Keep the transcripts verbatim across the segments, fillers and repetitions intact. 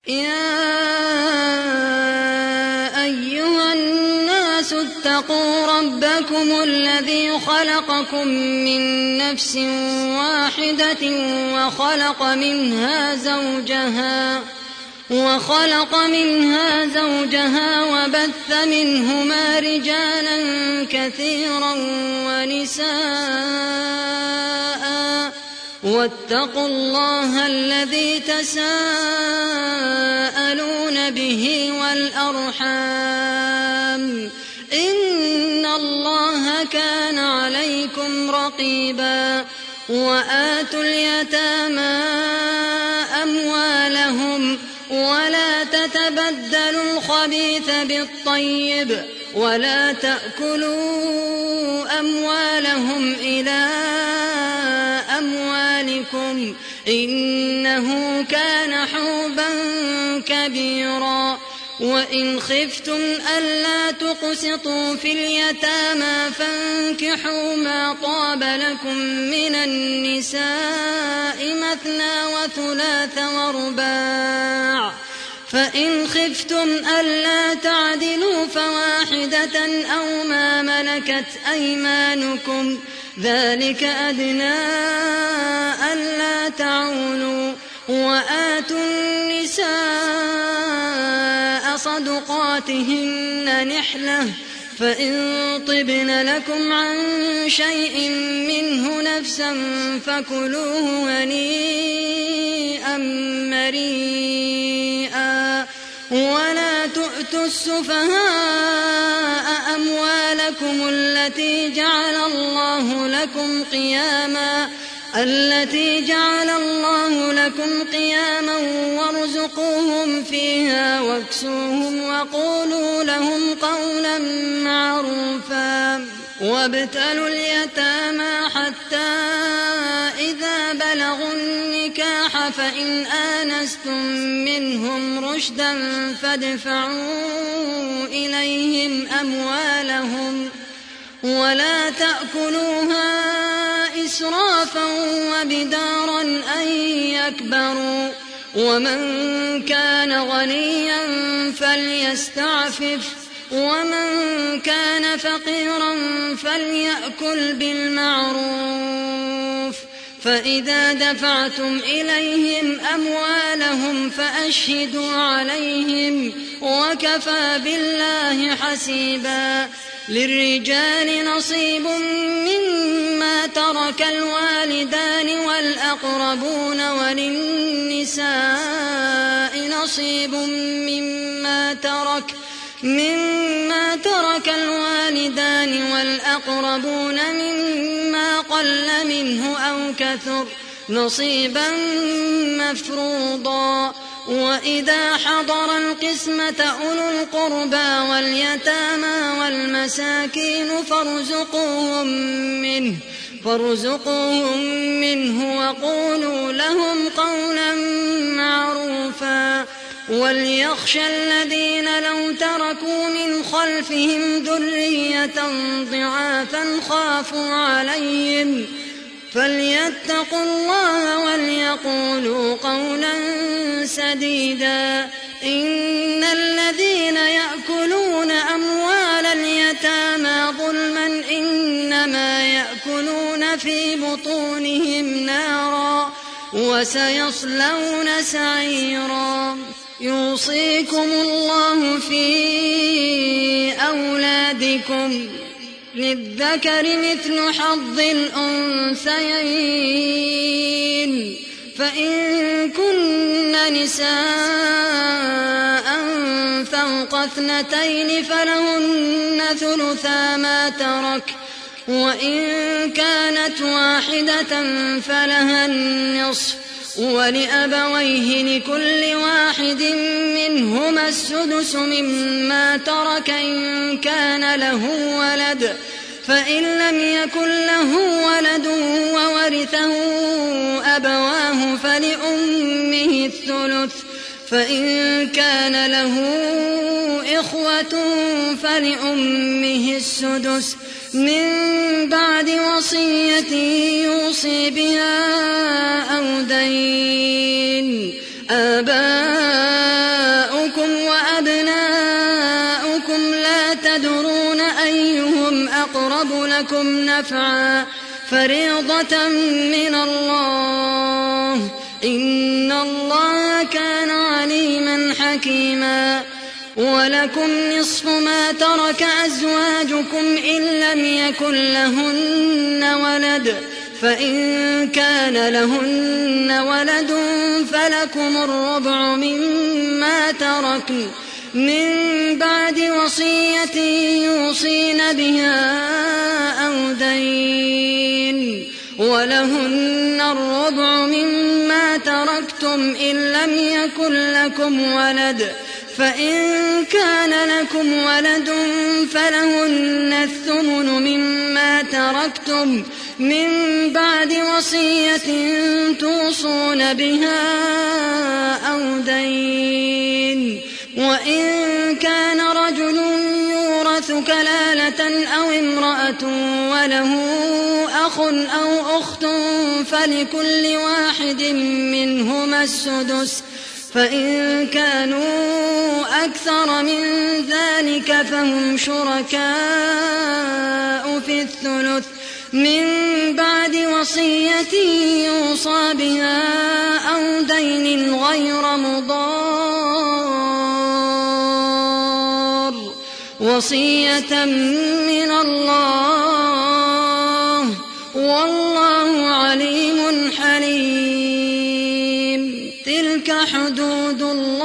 يا أيها الناس اتقوا ربكم الذي خلقكم من نفس واحدة وخلق منها زوجها وخلق منها زوجها وبث منهما رجالا كثيرا ونساء واتقوا الله الذي تساءلون به والأرحام إن الله كان عليكم رقيبا وآتوا اليتامى أموالهم ولا تتبدلوا الخبيث بالطيب ولا تأكلوا أموالهم إلى أموالكم إنه كان حوبا كبيرا وإن خفتم ألا تقسطوا في اليتامى فانكحوا ما طاب لكم من النساء مثنى وثلاث ورباع فإن خفتم ألا تعدلوا فواحدة أو ما ملكت أيمانكم ذلك أدنى ألا تعولوا وآتوا النساء صدقاتهن نحلة فإن طبن لكم عن شيء منه نفسا فكلوه هنيئا مريئا ولا تؤتوا السفهاء أموالكم التي جعل الله لكم قياما التي جعل الله لكم قياما وارزقوهم فيها واكسوهم وقولوا لهم قولا معروفا وابتلوا اليتامى حتى إذا بلغوا النكاح فإن آنستم منهم رشدا فادفعوا إليهم أموالهم ولا تأكلوها إسرافا وبدارا أن يكبروا ومن كان غنيا فليستعفف ومن كان فقيرا فليأكل بالمعروف فإذا دفعتم إليهم أموالهم فأشهدوا عليهم وكفى بالله حسيبا للرجال نصيب مما ترك الوالدان والأقربون وللنساء نصيب مما ترك مما ترك الوالدان والأقربون مما قل منه أو كثر نصيبا مفروضا وإذا حضر القسمة أولو القربى واليتامى والمساكين فارزقوهم منه فارزقوهم منه وقولوا لهم قولا معروفا وليخشى الذين لو تركوا من خلفهم ذرية ضعافا خافوا عليهم فليتقوا الله وليقولوا قولا سديدا إن الذين يأكلون أموال اليتامى ظلما إنما يأكلون في بطونهم نارا وسيصلون سعيرا يوصيكم الله في أولادكم للذكر مثل حظ الأنثيين فإن كن نساء فوق اثنتين فلهن ثلثا ما ترك وإن كانت واحدة فلها النصف ولأبويه لكل واحد منهما السدس مما ترك إن كان له ولد فإن لم يكن له ولد وورثه أبواه فلأمه الثلث فإن كان له إخوة فلأمه السدس من بعد وصية يوصي بها أو دين آباؤهم تدرون أيهم أقرب لكم نفعا فريضة من الله إن الله كان عليما حكيما ولكم نصف ما ترك أزواجكم إن لم يكن لهن ولد فإن كان لهن ولد فلكم الربع مما تركن من بعد وصية يوصين بها أو دين ولهن الربع مما تركتم إن لم يكن لكم ولد فإن كان لكم ولد فلهن الثمن مما تركتم من بعد وصية توصون بها أو دين وإن كان رجل يورث كلالة أو امرأة وله أخ أو أخت فلكل واحد منهما السدس فإن كانوا أكثر من ذلك فهم شركاء في الثلث من بعد وصية يوصى بها أو دين غير مضار وصية من الله والله عليم حليم تلك حدود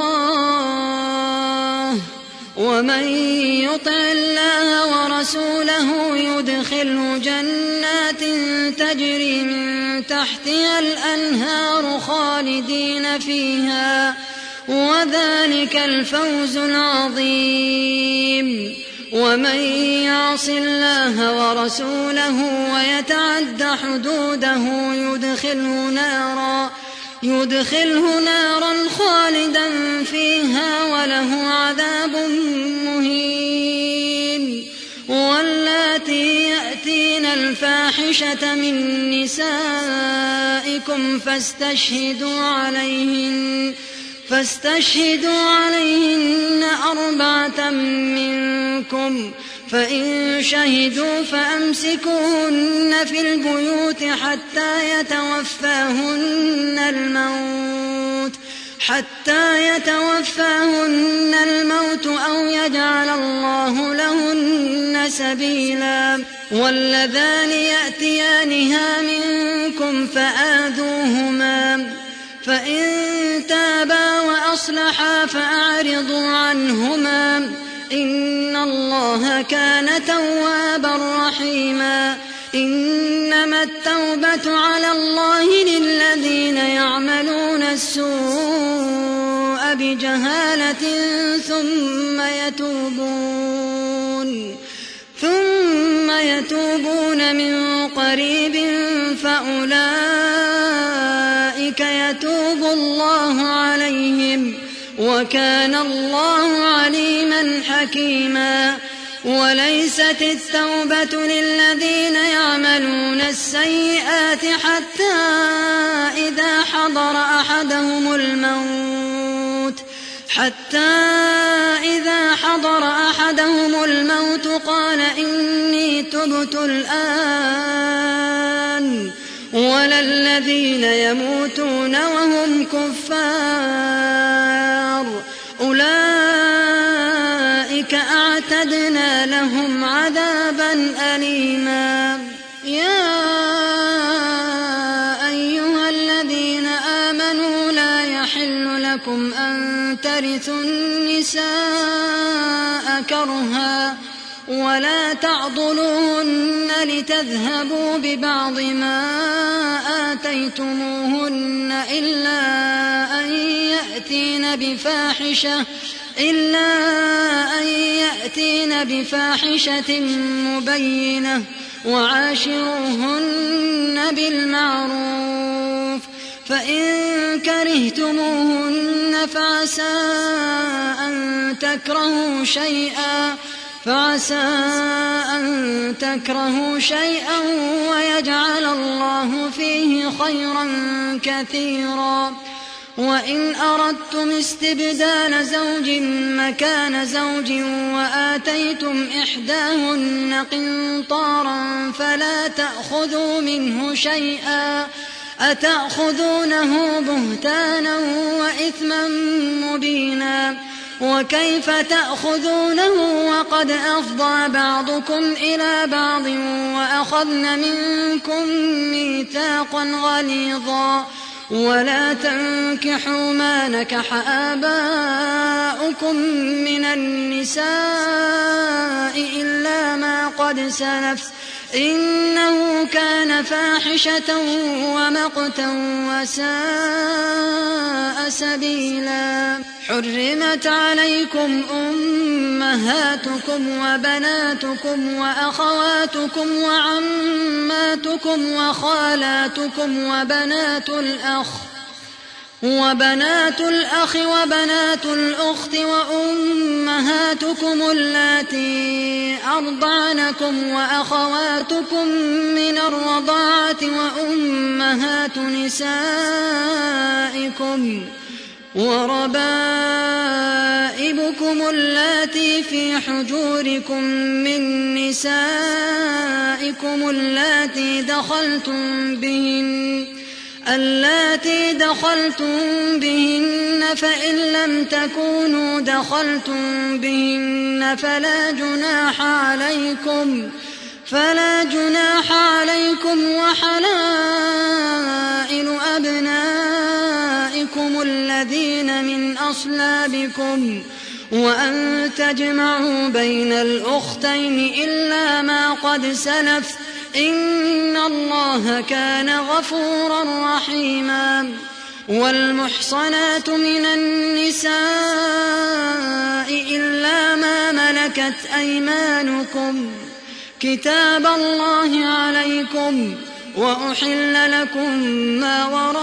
الله ومن يطع الله ورسوله يدخله جنات تجري من تحتها الأنهار خالدين فيها وذلك الفوز العظيم ومن يعص الله ورسوله ويتعد حدوده يدخله نارا يدخله نارا خالدا فيها وله عذاب مهين واللاتي يأتين الفاحشة من نسائكم فاستشهدوا عليهن فاستشهدوا عليهن أربعة منكم فإن شهدوا فأمسكوهن في البيوت حتى يتوفاهن الموت حتى يتوفاهن الموت أو يجعل الله لهن سبيلا واللذان يأتيانها منكم فآذوهما فإن تابا وأصلحا فأعرضوا عنهما إن الله كان توابا رحيما إنما التوبة على الله للذين يعملون السوء بجهالة ثم يتوبون ثم يتوبون من قريب فأولئك يتوب الله عليهم وكان الله عليما حكيما وليست التوبة للذين يعملون السيئات حتى إذا حضر أحدهم الموت حتى إذا حضر أحدهم الموت قال إني تبت الآن ولا الذين يموتون وهم كفار أولئك أعتدنا لهم عذابا أليما يا أيها الذين آمنوا لا يحل لكم أن ترثوا النساء كرها ولا تعضلوهن لتذهبوا ببعض ما آتيتموهن إلا أن يأتين بفاحشة إلا أن يأتين بفاحشة مبينة وعاشروهن بالمعروف فإن كرهتموهن فعسى أن تكرهوا شيئا فعسى أن تكرهوا شيئا ويجعل الله فيه خيرا كثيرا وإن أردتم استبدال زوج مكان زوج وآتيتم إحداهن قنطارا فلا تأخذوا منه شيئا أتأخذونه بهتانا وإثما مبينا وكيف تأخذونه وقد أفضى بعضكم إلى بعض وأخذن منكم ميثاقا غليظا ولا تنكحوا ما نكح آباؤكم من النساء إلا ما قد سلف إنه كان فاحشة ومقتا وساء سبيلا. حرمت عليكم أمهاتكم وبناتكم وأخواتكم وعماتكم وخالاتكم وبنات الأخ وبنات الأخ وبنات الأخت وأمهاتكم اللاتي أرضعنكم وأخواتكم من الرضاعة وأمهات نسائكم وربائبكم اللاتي في حجوركم من نسائكم اللاتي دخلتم بهن اللاتي دخلتم بهن فإن لم تكونوا دخلتم بهن فلا جناح عليكم فلا جناح عليكم وحلائل أبنائكم الذين من أصلابكم وأن تجمعوا بين الأختين إلا ما قد سلف إن الله كان غفورا رحيما. والمحصنات من النساء إلا ما ملكت أيمانكم كتاب الله عليكم وأحل لكم ما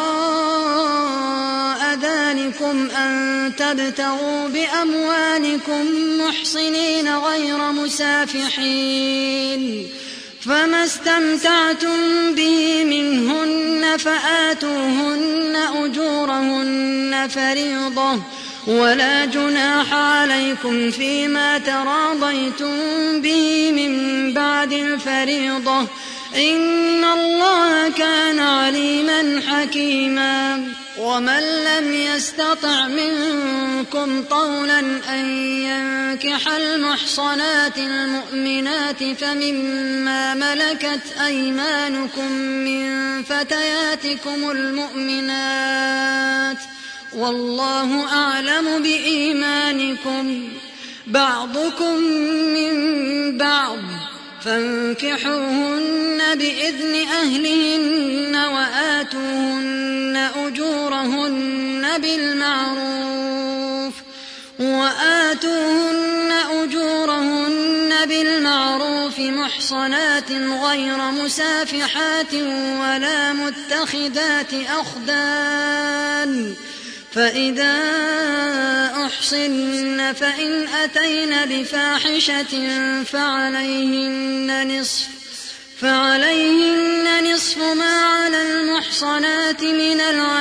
وراء ذلكم أن تبتغوا بأموالكم محصنين غير مسافحين فما استمتعتم به منهن فآتوهن أجورهن فريضة ولا جناح عليكم فيما تراضيتم به من بعد الفريضة إن الله كان عليما حكيما. ومن لم يستطع منكم طولا أن ينكح المحصنات المؤمنات فمما ملكت أيمانكم من فتياتكم المؤمنات والله أعلم بإيمانكم بعضكم من بعض فانكحوهن بإذن أهلهن وآتوهن أجورهن بالمعروف وآتوهن أجورهن بالمعروف محصنات غير مسافحات ولا متخذات أخدان فإذا أحصن فإن أتين بفاحشة فعليهن نصف فعليهن نصف ما على المحصنات من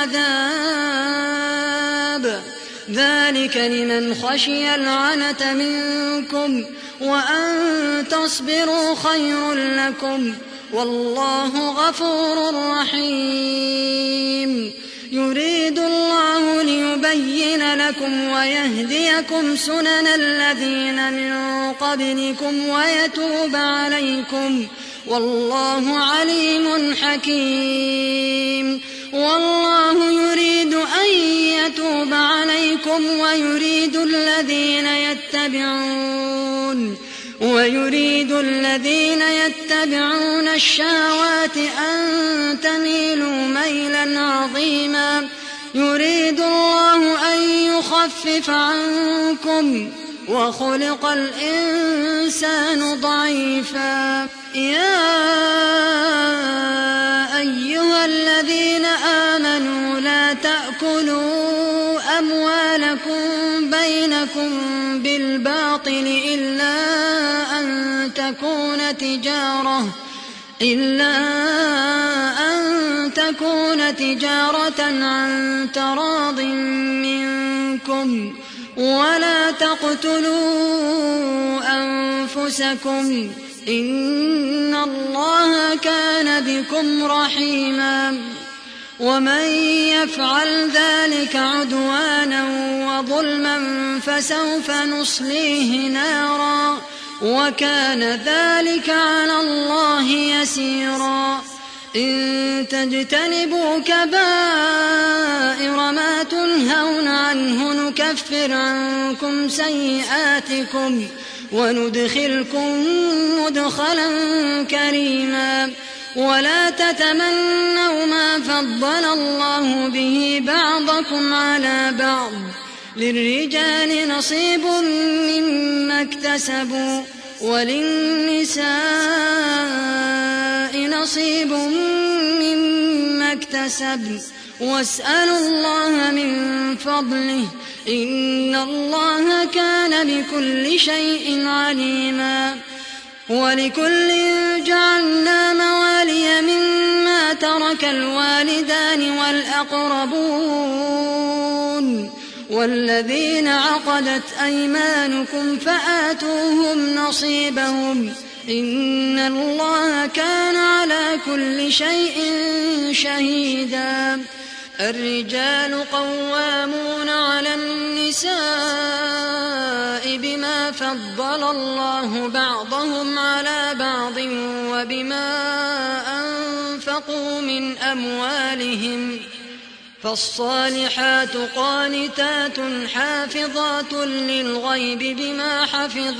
العذاب ذلك لمن خشي العنة منكم وأن تصبروا خير لكم والله غفور رحيم. يريد الله ليبين لكم ويهديكم سنن الذين من قبلكم ويتوب عليكم والله عليم حكيم. والله يريد أن يتوب عليكم ويريد الذين يتبعون ويريد الذين يتبعون الشهوات أن تميلوا ميلا عظيما. يريد الله أن يخفف عنكم وخلق الإنسان ضعيفا. يا أيها الذين آمنوا لا تأكلوا أموالكم بينكم بالباطل إلا أن تكون تجارة إلا أن تكون تجارة عن تراض منكم ولا تقتلوا أنفسكم إن الله كان بكم رحيما ومن يفعل ذلك عدوانا وظلما فسوف نصليه نارا وكان ذلك على الله يسيرا إن تجتنبوا كبائر ما تنهون عنه نكفر عنكم سيئاتكم وندخلكم مدخلا كريما ولا تتمنوا ما فضل الله به بعضكم على بعض للرجال نصيب مما اكتسبوا وللنساء نصيب مما اكتسبن واسألوا الله من فضله إن الله كان بكل شيء عليما ولكل جعلنا موالي مما ترك الوالدان والأقربون والذين عقدت أيمانكم فآتوهم نصيبهم إن الله كان على كل شيء شهيدا الرجال قوامون على النساء بما فضل الله بعضهم على بعض وبما أنفقوا من أموالهم فالصالحات قانتات حافظات للغيب بما حفظ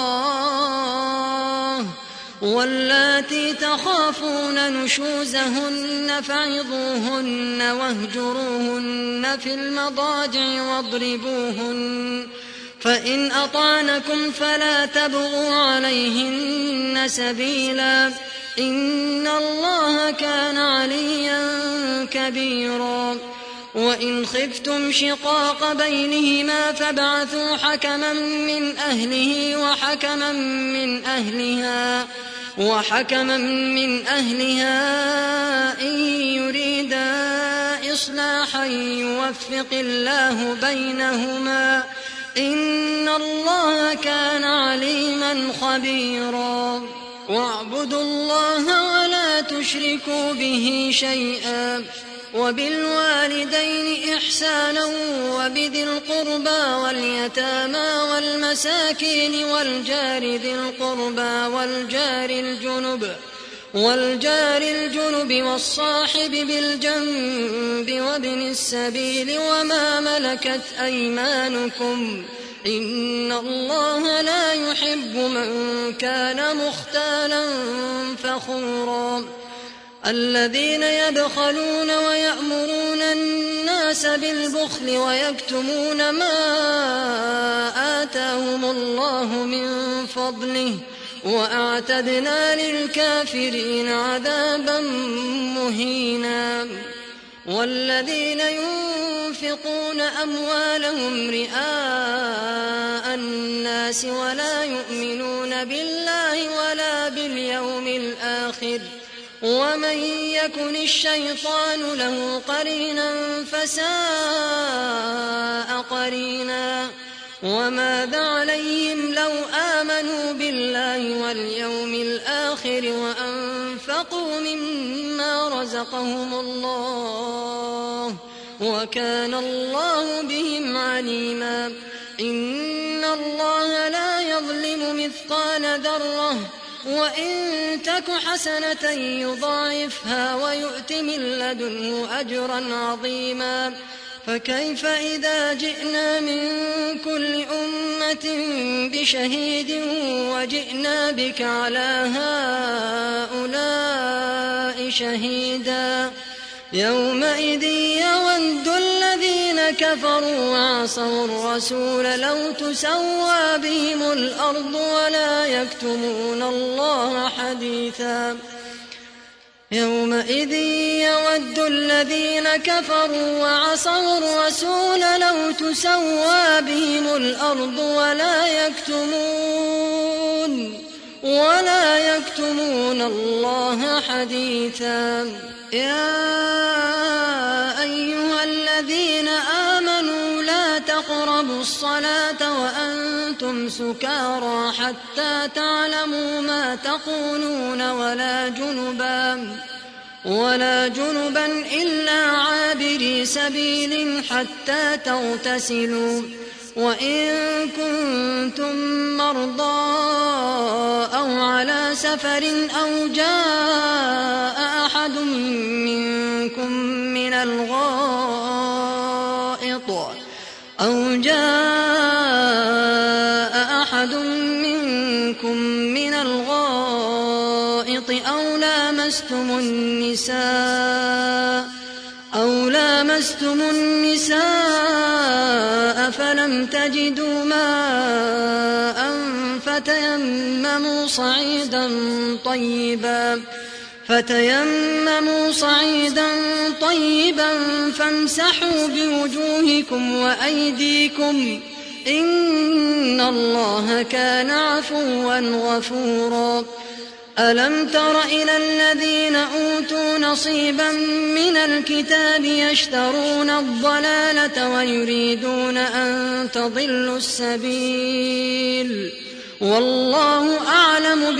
الله واللاتي تخافون نشوزهن فعظوهن واهجروهن في المضاجع واضربوهن فإن أطعنكم فلا تبغوا عليهن سبيلا إن الله كان عليا كبيرا وإن خفتم شقاق بينهما فابعثوا حكما من أهله وحكما من أهلها وحكما من أهلها إن يريدا إصلاحا يوفق الله بينهما إن الله كان عليما خبيرا واعبدوا الله ولا تشركوا به شيئا وبالوالدين إحسانا وبذي القربى واليتامى والمساكين والجار ذي القربى والجار الجنب والجار الجنب والصاحب بالجنب وابن السبيل وما ملكت أيمانكم إن الله لا يحب من كان مختالا فخورا الذين يبخلون ويأمرون الناس بالبخل ويكتمون ما آتاهم الله من فضله وأعتدنا للكافرين عذابا مهينا والذين ينفقون أموالهم رئاء الناس ولا يؤمنون بالله ولا باليوم الآخر ومن يكن الشيطان له قرينا فساء قرينا وماذا عليهم لو آمنوا بالله واليوم الآخر وأنفقوا مما رزقهم الله وكان الله بهم عليما إن الله لا يظلم مثقال ذرة وإن تك حسنة يضاعفها ويؤت من لدنه أجرا عظيما فكيف إذا جئنا من كل أمة بشهيد وجئنا بك على هؤلاء شهيدا يومئذ يود الذين كفروا وعصوا الرسول لو تسوى بهم الأرض ولا يكتمون الله حديثا يومئذ يود الذين كفروا وعصوا الرسول لو تسوى بهم الأرض ولا يكتمون ولا يكتمون الله حديثا. يا أيها الذين آمنوا لا تقربوا الصلاة وأنتم سكارى حتى تعلموا ما تقولون ولا جنبا ولا جنبا إلا عابري سبيل حتى تغتسلوا، وإن كنتم مرضى أو على سفر أو جاء أحد منكم من الغائط أو جاء أحد منكم من الغائط أو لامستم النساء أو لامستم النساء فلم تجدوا ماء فتيمموا صعيدا طيبا فتيمموا صعيدا طيبا فامسحوا بوجوهكم وأيديكم إن الله كان عفوا غفورا. ألم تر إلى الذين أوتوا نصيبا من الكتاب يشترون الضلالة ويريدون أن تضلوا السبيل، والله أعلم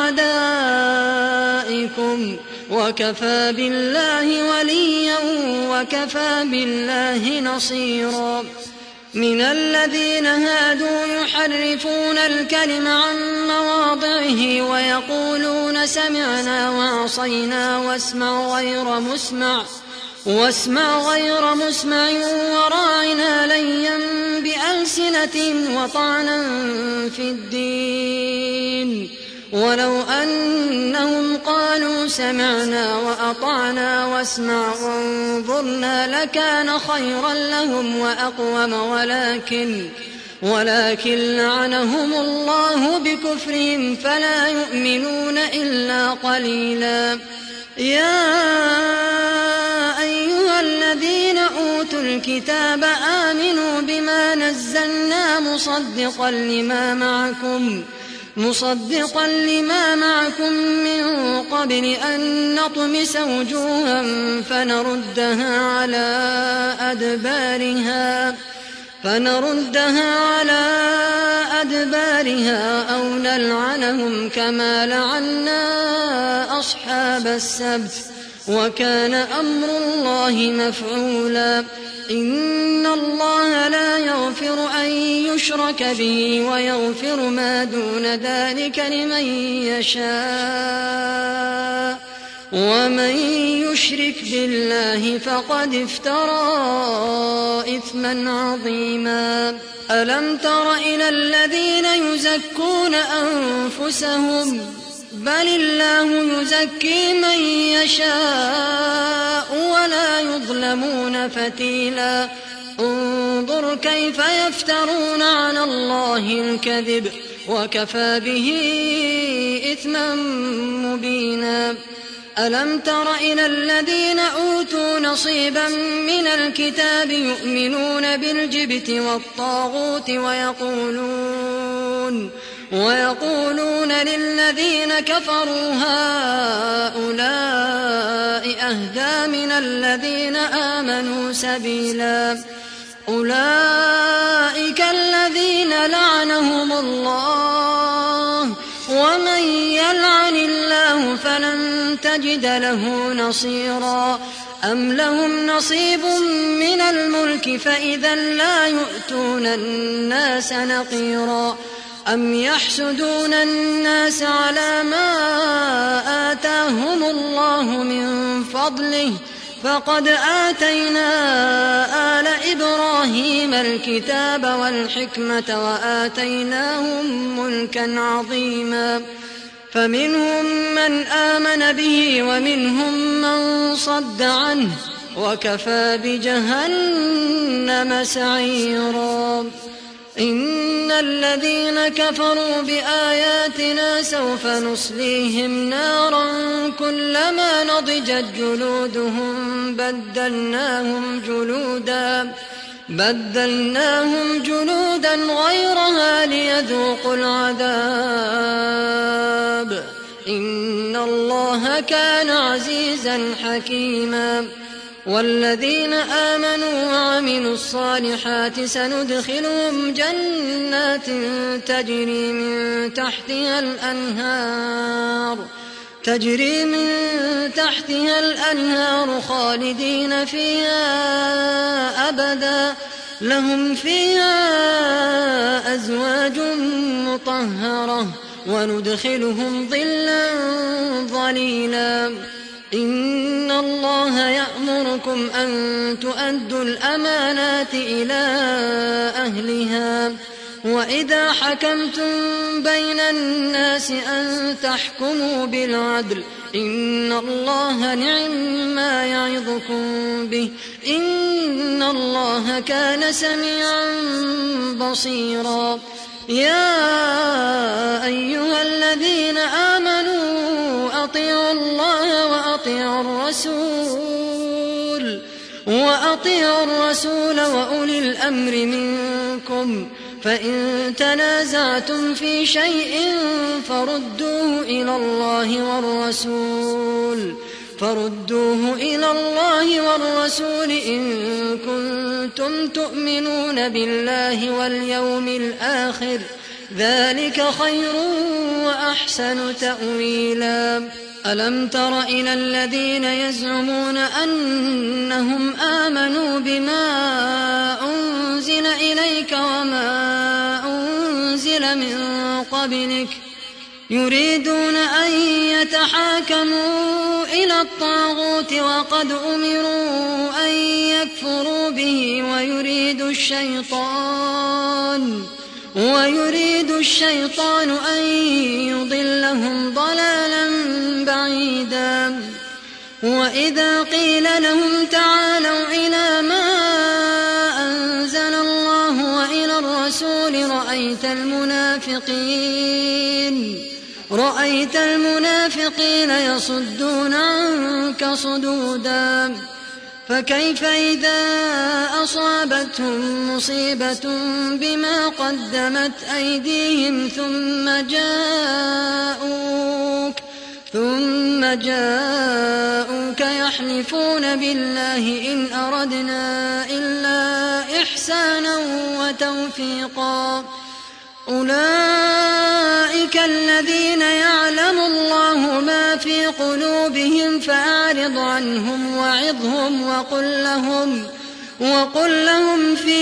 بأعدائكم وكفى بالله وليا وكفى بالله نصيرا. من الذين هادوا يحرفون الكلم عن مواضعه ويقولون سمعنا وعصينا واسمع غير مسمع واسمع غير مسمع وراعنا ليا بألسنتهم وطعنا في الدين، ولو أنهم قالوا سمعنا وأطعنا واسمع وانظرنا لكان خيرا لهم وأقوم، ولكن ولكن لعنهم الله بكفرهم فلا يؤمنون إلا قليلا. يا أيها الذين أوتوا الكتاب آمنوا بما نزلنا مصدقا لما معكم مصدقا لما معكم من قبل أن نطمس وجوها فنردها على أدبارها فنردها على أدبارها أو نلعنهم كما لعنا أصحاب السبت، وكان أمر الله مفعولا. إن الله لا يغفر أن يشرك به ويغفر ما دون ذلك لمن يشاء، ومن يشرك بالله فقد افترى إثما عظيما. ألم تر إلى الذين يزكون أنفسهم بل الله يزكي من يشاء ولا يظلمون فتيلا. انظر كيف يفترون على الله الكذب وكفى به إثما مبينا. ألم تر إلى الذين أوتوا نصيبا من الكتاب يؤمنون بالجبت والطاغوت ويقولون ويقولون للذين كفروا هؤلاء أهدى من الذين آمنوا سبيلا. أولئك الذين لعنهم الله ومن يلعن الله فلن تجد له نصيرا. أم لهم نصيب من الملك فإذا لا يؤتون الناس نقيرا. أم يحسدون الناس على ما آتاهم الله من فضله فقد آتينا آل إبراهيم الكتاب والحكمة وآتيناهم ملكا عظيما. فمنهم من آمن به ومنهم من صد عنه وكفى بجهنم سعيرا. إن الذين كفروا بآياتنا سوف نصليهم نارا كلما نضجت جلودهم بدلناهم جلودا بدلناهم جلودا غيرها ليذوقوا العذاب إن الله كان عزيزا حكيما والذين آمنوا وعملوا الصالحات سندخلهم جنات تجري من تحتها الأنهار تجري من تحتها الأنهار خالدين فيها أبدا لهم فيها أزواج مطهرة وندخلهم ظلا ظليلا إن الله يأمركم أن تؤدوا الأمانات إلى أهلها وإذا حكمتم بين الناس أن تحكموا بالعدل إن الله نعم يعظكم به إن الله كان سميعا بصيرا يا أيها الذين آمنوا أطيعوا الله وأطيعوا الرسول وأطيعوا الرسول وأولي الأمر منكم فإن تنازعتم في شيء فردوه إلى الله والرسول فردوه إلى الله والرسول إن كنتم تؤمنون بالله واليوم الآخر ذلك خير وأحسن تأويلا ألم تر إلى الذين يزعمون أنهم آمنوا بما أنزل إليك وما أنزل من قبلك يريدون أن يتحاكموا إلى الطاغوت وقد أمروا أن يكفروا به ويريد الشيطان ويريد الشيطان أن يضلهم ضلالا بعيدا وإذا قيل لهم تعالوا إلى ما أنزل الله وإلى الرسول رأيت المنافقين رأيت المنافقين يصدون عنك صدودا فكيف إذا أصابتهم مصيبة بما قدمت أيديهم ثم جاءوك ثم جاءوك يحلفون بالله إن أردنا إلا إحسانا وتوفيقا أولئك الذين يعلم الله ما في قلوبهم فأعرض عنهم وعظهم وقل لهم وقل لهم في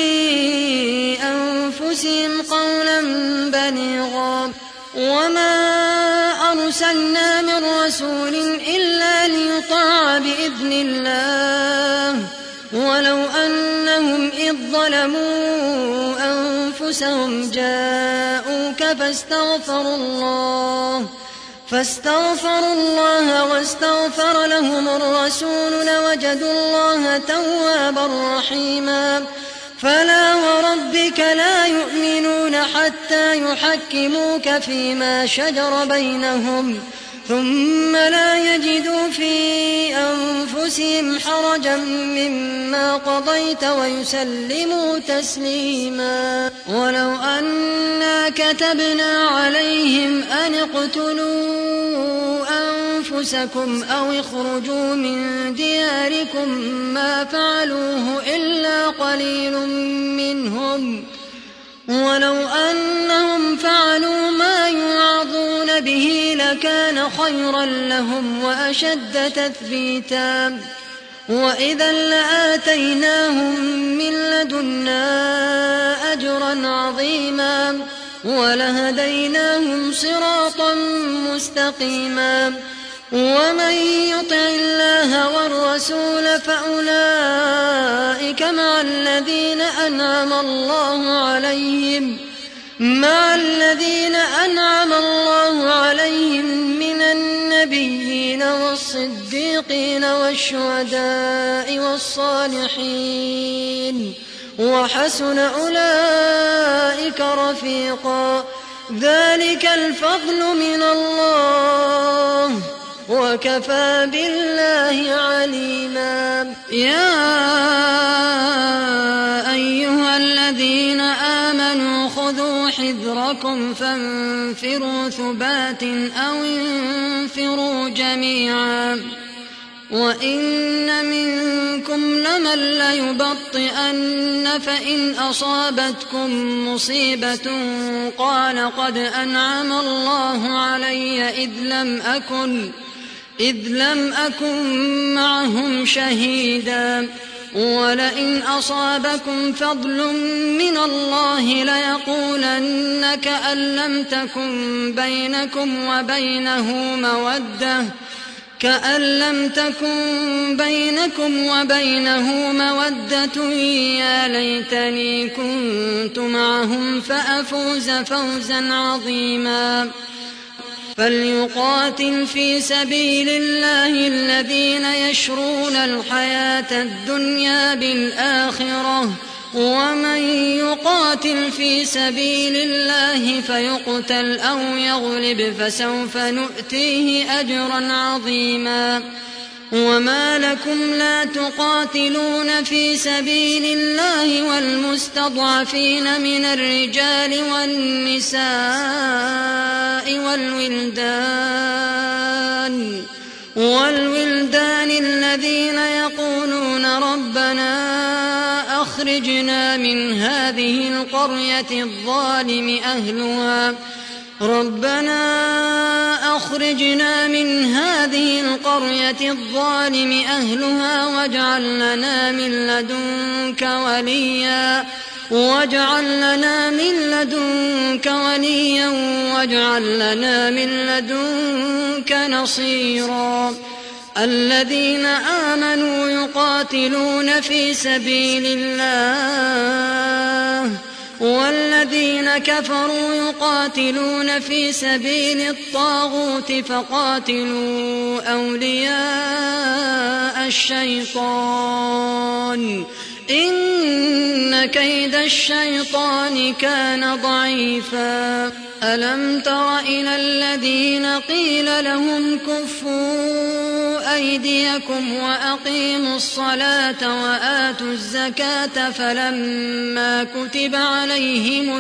أنفسهم قولا بليغا وما أرسلنا من رسول إلا ليطاع بإذن الله ولو أنهم إذ ظلموا أنفسهم جاءوك فاستغفروا الله فاستغفروا الله واستغفر لهم الرسول لوجدوا الله توابا رحيما فلا وربك لا يؤمنون حتى يحكموك فيما شجر بينهم ثم لا يجدوا في أنفسهم حرجا مما قضيت ويسلموا تسليما ولو أنا كتبنا عليهم أن اقتلوا أنفسكم أو اخرجوا من دياركم ما فعلوه إلا قليل منهم ولو أنهم فعلوا ما يوعظون به لكان خيرا لهم وأشد تثبيتا وإذا لآتيناهم من لدنا أجرا عظيما ولهديناهم صراطا مستقيما ومن يطع الله والرسول فأولئك مع الذين أنعم الله عليهم مع الذين أنعم الله عليهم من النبيين والصديقين والشهداء والصالحين وحسن أولئك رفيقا ذلك الفضل من الله وكفى بالله عليما يا أيها الذين آمنوا خذوا حذركم فانفروا ثبات أو انفروا جميعا وإن منكم لمن ليبطئن فإن أصابتكم مصيبة قال قد أنعم الله علي إذ لم أكن إذ لم أكن معهم شهيدا ولئن أصابكم فضل من الله ليقولن كأن لم تكن بينكم وبينه مودة كأن لم تكن بينكم وبينه مودة يا ليتني كنت معهم فأفوز فوزا عظيما فليقاتل في سبيل الله الذين يشرون الحياة الدنيا بالآخرة ومن يقاتل في سبيل الله فيقتل أو يغلب فسوف نؤتيه أجرا عظيما وما لكم لا تقاتلون في سبيل الله والمستضعفين من الرجال والنساء والولدان والولدان الذين يقولون ربنا أخرجنا من هذه القرية الظالم أهلها ربنا أخرجنا من هذه القرية الظالم أهلها واجعل لنا من لدنك وليا واجعل لنا من لدنك وليا واجعل لنا من لدنك نصيرا الذين آمنوا يقاتلون في سبيل الله والذين كفروا يقاتلون في سبيل الطاغوت فقاتلوا أولياء الشيطان إن كيد الشيطان كان ضعيفا ألم تر إلى الذين قيل لهم كفوا أيديكم وأقيموا الصلاة وآتوا الزكاة فلما كتب عليهم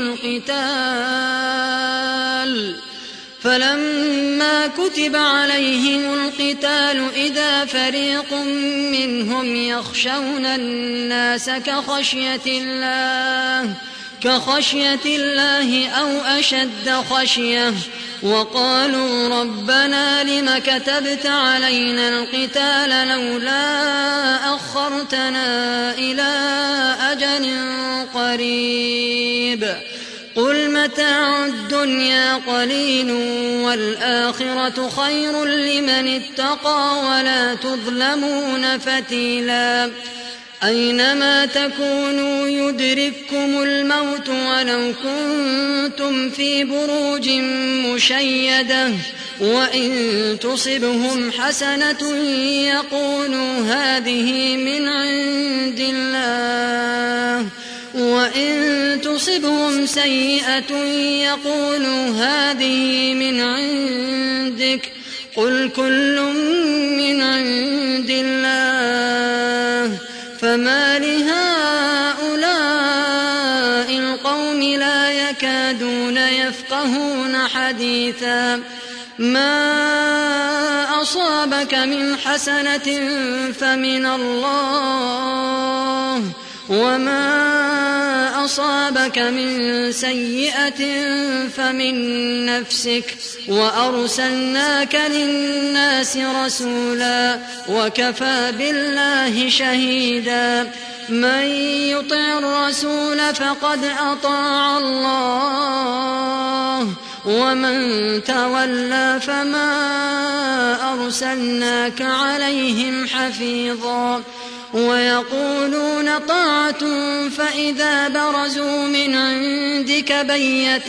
القتال فلما كتب عليهم القتال إذا فريق منهم يخشون الناس كخشية الله كخشية الله أو أشد خشية وقالوا ربنا لم كتبت علينا القتال لولا أخرتنا إلى أجل قريب قل متاع الدنيا قليل والآخرة خير لمن اتقى ولا تظلمون فتيلا أينما تكونوا يدرككم الموت ولو كنتم في بروج مشيدة وإن تصبهم حسنة يقولوا هذه من عند الله وإن تصبهم سيئة يقولوا هذه من عندك قل كل من عند الله فما لهؤلاء القوم لا يكادون يفقهون حديثا ما أصابك من حسنة فمن الله وما أصابك من سيئة فمن نفسك وأرسلناك للناس رسولا وكفى بالله شهيدا من يطع الرسول فقد أطاع الله ومن تولى فما أرسلناك عليهم حفيظا ويقولون طاعة فإذا برزوا من عندك بيت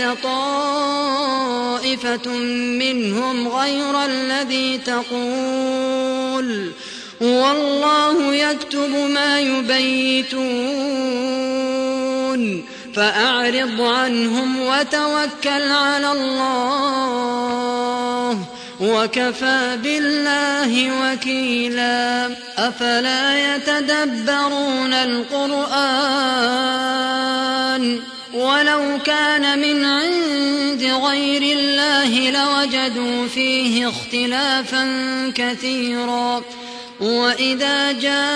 طائفة منهم غير الذي تقول والله يكتب ما يبيتون فأعرض عنهم وتوكل على الله وكفى بالله وكيلا أفلا يتدبرون القرآن ولو كان من عند غير الله لوجدوا فيه اختلافا كثيرا وإذا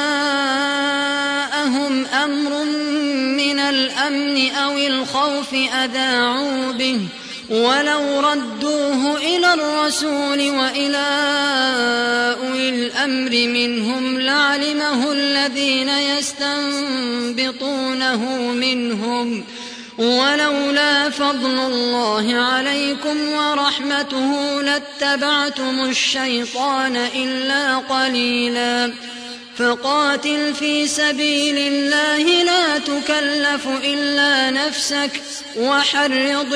جاءهم أمر من الأمن أو الخوف أذاعوا به ولو ردوه إلى الرسول وإلى أولي الأمر منهم لعلمه الذين يستنبطونه منهم ولولا فضل الله عليكم ورحمته لاتبعتم الشيطان إلا قليلا فقاتل في سبيل الله لا تكلف إلا نفسك وحرض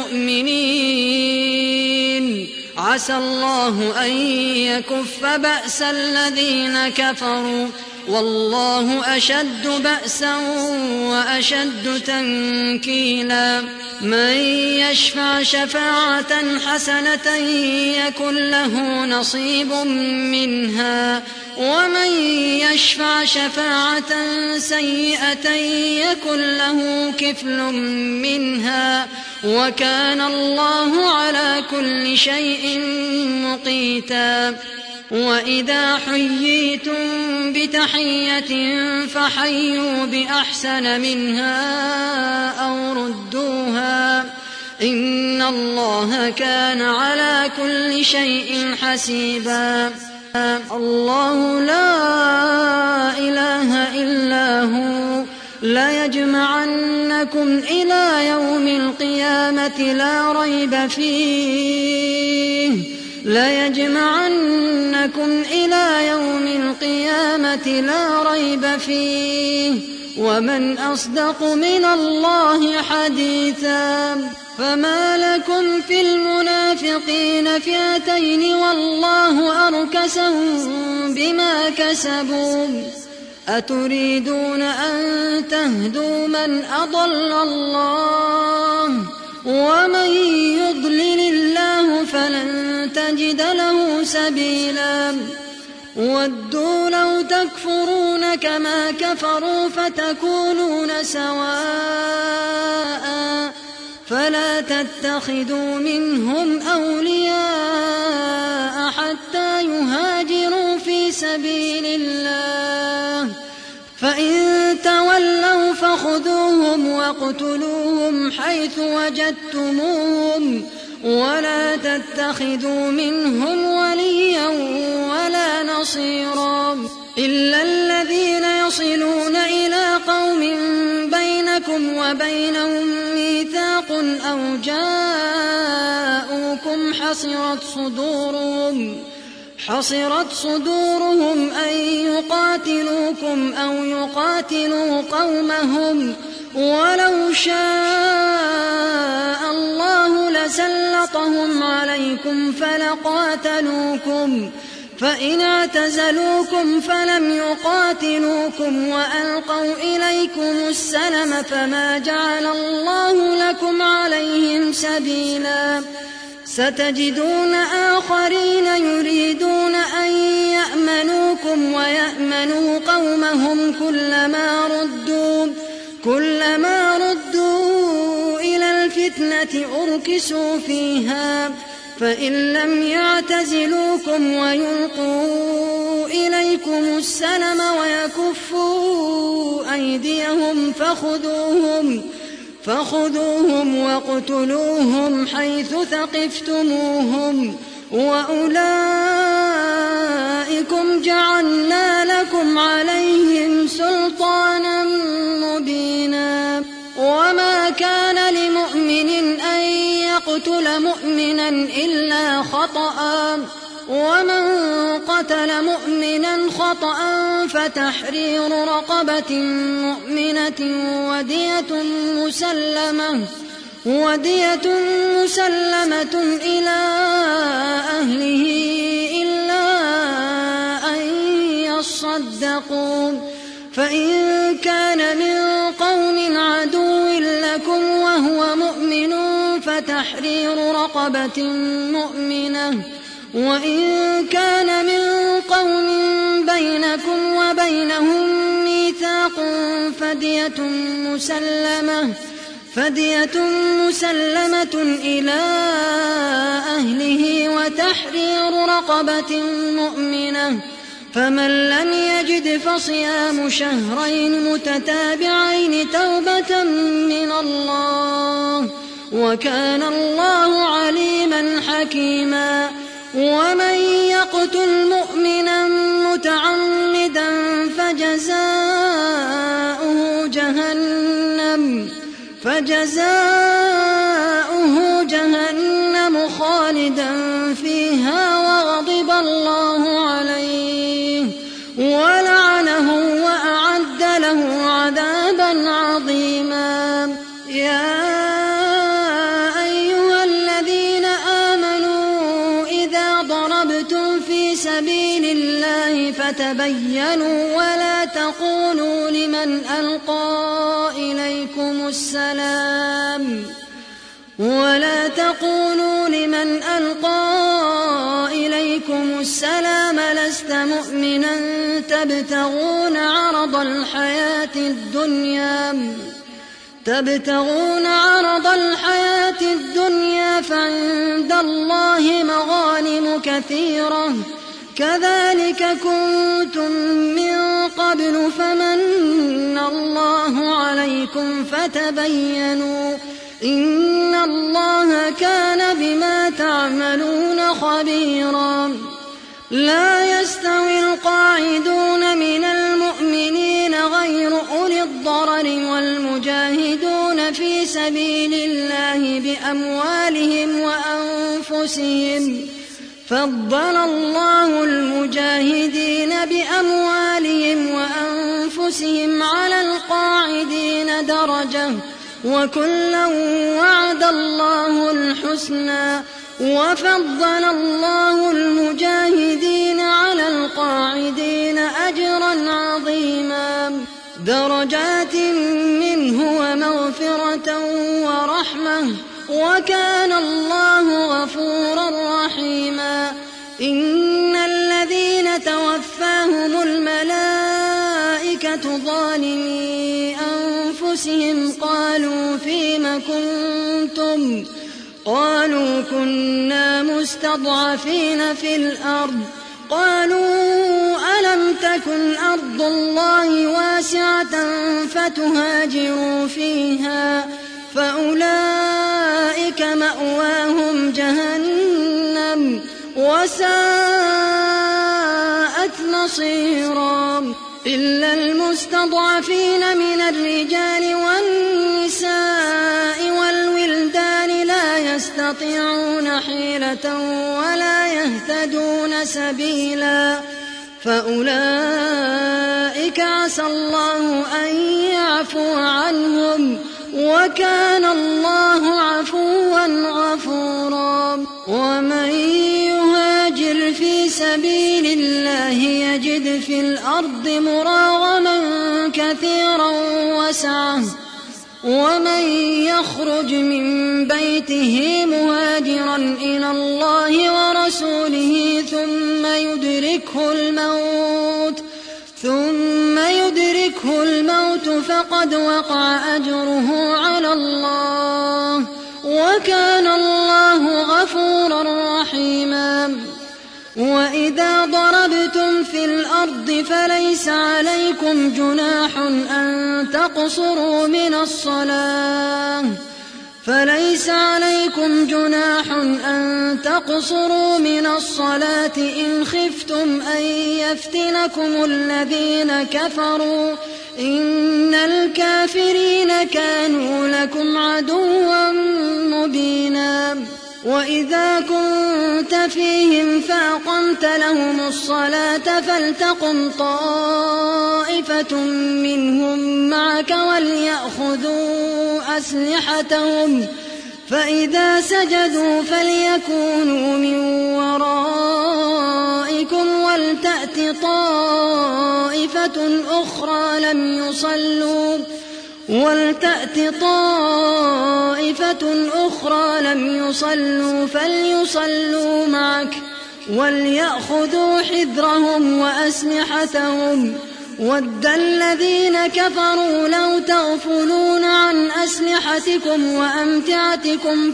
المؤمنين عسى الله أن يكف بأس الذين كفروا والله أشد بأسا وأشد تنكيلا من يشفع شفاعة حسنة يكن له نصيب منها ومن يشفع شفاعة سيئة يكن له كفل منها وكان الله على كل شيء مقيتا وإذا حييتم بتحية فحيوا بأحسن منها أو ردوها إن الله كان على كل شيء حسيبا الله لا إله إلا هو ليجمعنكم إلى يوم القيامة لا ريب فيه ليجمعنكم إلى يوم القيامة لا ريب فيه ومن أصدق من الله حديثا فما لكم في المنافقين فئتين والله أركسهم بما كسبوا أتريدون أن تهدوا من أضل الله ومن يضلل الله فلن تجد له سبيلا ودوا لو تكفرون كما كفروا فتكونون سواء فلا تتخذوا منهم أولياء حتى يهاجروا في سبيل الله فإن تولوا فخذوهم واقتلوهم حيث وجدتموهم ولا تتخذوا منهم وليا ولا نصيرا إلا الذين يصلون إلى قوم بينكم وبينهم ميثاق أو جاءوكم حصرت صدورهم حصرت صدورهم أن يقاتلوكم أو يقاتلوا قومهم ولو شاء الله لسلطهم عليكم فلقاتلوكم فإن اعتزلوكم فلم يقاتلوكم وألقوا إليكم السلم فما جعل الله لكم عليهم سبيلا ستجدون آخرين يريدون أن يأمنوكم ويأمنوا قومهم كلما ردوا كلما ردوا إلى الفتنة أركسوا فيها فإن لم يعتزلوكم ويلقوا إليكم السلم ويكفوا أيديهم فخذوهم فخذوهم واقتلوهم حيث ثقفتموهم وأولئكم جعلنا لكم عليهم سلطانا مبينا وما كان لمؤمن أن يقتل مؤمنا إلا خطأ ومن قتل مؤمنا خطأ فتحرير رقبة مؤمنة ودية مسلمة ودية مسلمة إلى أهله إلا أن يصدقوا فإن كان من قوم عدو لكم وهو مؤمن فتحرير رقبة مؤمنة وإن كان من قوم بينكم وبينهم ميثاق فدية مسلمة فدية مسلمة إلى أهله وتحرير رقبة مؤمنة، فمن لم يجد فصيام شهرين متتابعين توبة من الله، وكان الله عليما حكيما. ومن يقتل مؤمنا متعمدا فجزاؤه جهنم فجزاؤه جهنم خالدا فيها وغضب الله عليه ولعنه وأعد له عذابا عظيما. يا أيها الذين آمنوا إذا ضربتم في سبيل الله فتبينوا ولا تقولوا لمن ألقى إليكم السلام ولا تقولوا لمن ألقى إليكم السلام لست مؤمنا تبتغون عرض الحياة الدنيا تبتغون عرض الحياة الدنيا فعند الله مغانم كثيرة كذلك كنتم من قبل فمن الله عليكم فتبينوا إن الله كان بما تعملون خبيرا. لا يستوي القاعدون من المؤمنين غير أولي الضرر والمجاهدون في سبيل الله بأموالهم وأنفسهم، فضل الله المجاهدين بأموالهم وأنفسهم على القاعدين درجة، وكلا وعد الله الحسنى، وفضل الله المجاهدين على القاعدين أجرا عظيما درجات منه ومغفرة ورحمة، وكان الله غفورا رحيما. إن الذين توفاهم الملائكة ظالمي أنفسهم قالوا فيم كنتم قالوا كنا مستضعفين في الأرض قالوا ألم تكن أرض الله واسعة فتهاجروا فيها فأولئك مأواهم جهنم وساءت مصيرا. إلا المستضعفين من الرجال والنساء والولدان لا يستطيعون حيلة ولا يهتدون سبيلا فأولئك عسى الله أن يعفو عنهم وكان الله عفوا غفورا. ومن يهاجر في سبيل الله يجد في الأرض مراغما كثيرا وسعة، ومن يخرج من بيته مهاجرا إلى الله ورسوله ثم يدركه الموت ثم يدركه الموت فقد وقع أجره على الله وكان الله غفورا رحيما. وإذا ضربتم في الأرض فليس عليكم جناح أن تقصروا من الصلاة فليس عليكم جناح أن تقصروا من الصلاة إن خفتم أن يفتنكم الذين كفروا إن الكافرين كانوا لكم عدوا مبينا. وإذا كنت فيهم فأقمت لهم الصلاة فلتقم طائفة منهم معك وليأخذوا أسلحتهم فإذا سجدوا فليكونوا من ورائكم ولتأت طائفة أخرى لم يصلوا ولتأت طائفة أخرى لم يصلوا فليصلوا معك وليأخذوا حذرهم وأسلحتهم ود الذين كفروا لو تغفلون عن أسلحتكم وأمتعتكم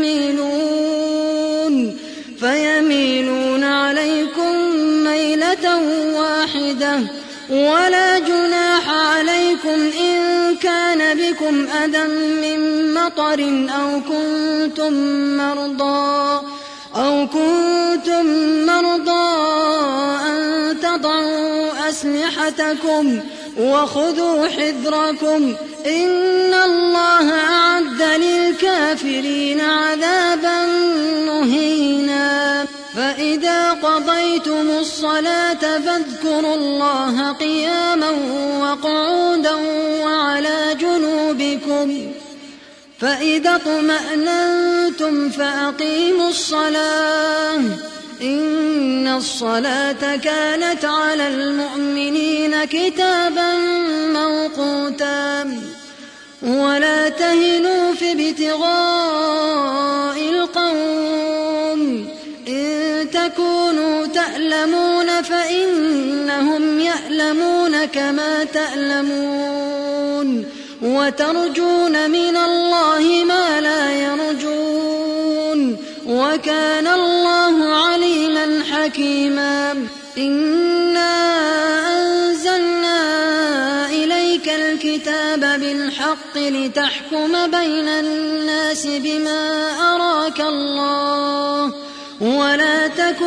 فيميلون فيميلون عليكم ميلة واحدة ولا جناح عليكم إن كان بكم أذى من مطر أو كنتم مرضى أو كنتم مرضى أن تضعوا أسلحتكم وخذوا حذركم إن الله أعد للكافرين عذابا مهينا فإذا قضيتم الصلاة فاذكروا الله قياما وقعودا وعلى جنوبكم فإذا اطمأننتم فأقيموا الصلاة إن الصلاة كانت على المؤمنين كتابا موقوتا ولا تهنوا في ابتغاء القوم إن تكونوا تألمون فإنهم يألمون كما تألمون وترجون من الله ما لا يرجون وكان الله عليما حكيما إنا أنزلنا إليك الكتاب بالحق لتحكم بين الناس بما أراك الله ولا تكن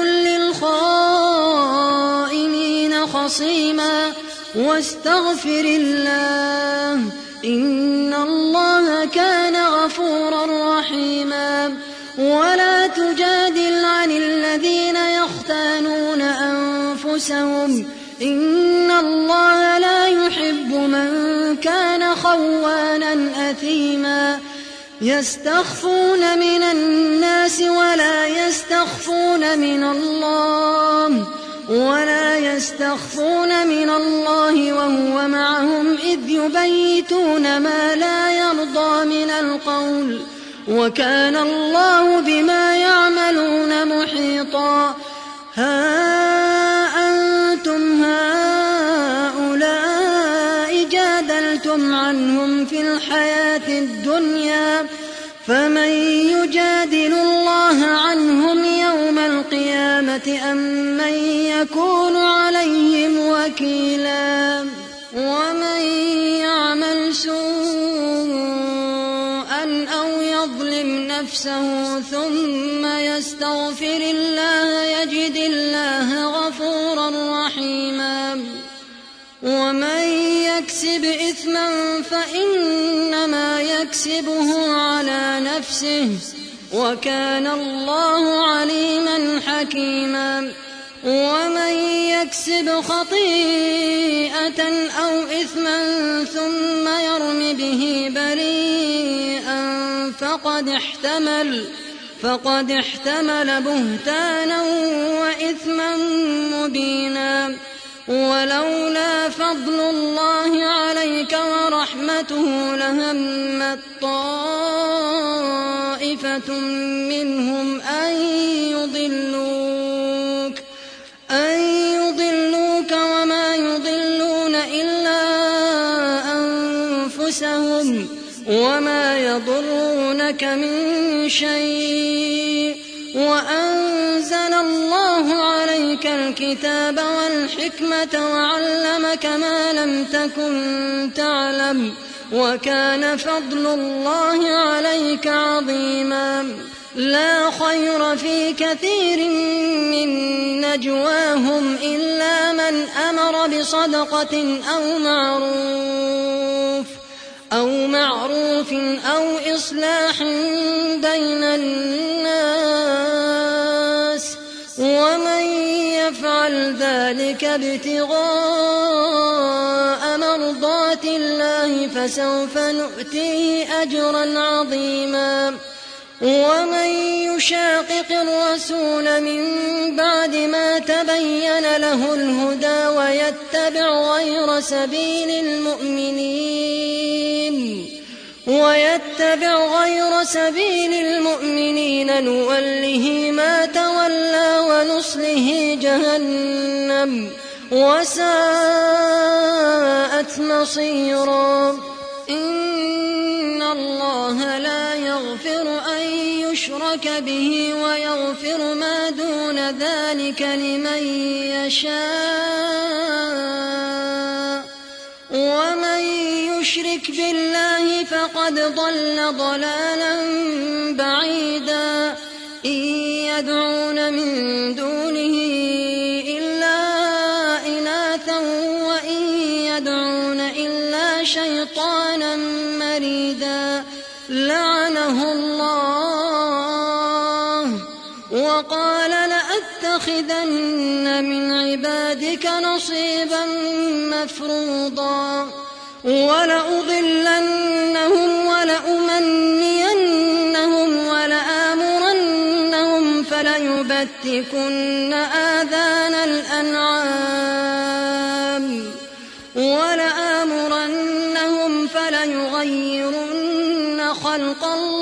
للخائنين خصيما واستغفر الله إن الله كان غفورا رحيما ولا تجادل عن الذين يختانون أنفسهم إن الله لا يحب من كان خوانا أثيما يستخفون من الناس ولا يستخفون من الله ولا يستخفون من الله وهو معهم إذ يبيتون ما لا يرضى من القول وكان الله بما يعملون محيطا ها أنتم هؤلاء جادلتم عنهم في الحياة الدنيا فمن يجادل الله عنهم يوم القيامة أم من يكون عليهم وكيلا ومن يعمل سوءا أو يظلم نفسه ثم يستغفر الله يجد الله غفورا رحيما ومن يكسب إثما فإنما يكسبه على نفسه وكان الله عليما حكيما ومن يكسب خطيئة أو إثما ثم يرم به بريئا فقد احتمل فقد احتمل بهتانا وإثما مبينا ولولا فضل الله عليك ورحمته لهمت طائفة منهم أن يضلوك أن يضلوك وما يضلون إلا أنفسهم وما يضرونك من شيء وأنزل الله عليك الكتاب والحكمة وعلمك ما لم تكن تعلم وكان فضل الله عليك عظيما لا خير في كثير من نجواهم إلا من أمر بصدقة أو معروف أو معروف أو إصلاح بين الناس ومن يفعل ذلك ابتغاء مرضات الله فسوف نؤتيه أجرا عظيما ومن يشاقق الرسول من بعد ما تبين له الهدى ويتبع غير سبيل المؤمنين ويتبع غير سبيل المؤمنين نوله ما تولى ونصله جهنم وساءت مصيرا. إن الله لا يغفر أن يشرك به ويغفر ما دون ذلك لمن يشاء، ومن يشرك بالله فقد ضل ضلالا بعيدا. إن يدعون من دونه إلا إناثا وإن يدعون إلا شيطانا مريدا، لعنه الله وقال لأتخذن من عبادك نصيبا مفروضا، ولأضلنهم ولأمنينهم ولآمرنهم فليبتكن آذان الأنعام ولآمرنهم فليغيرن خلق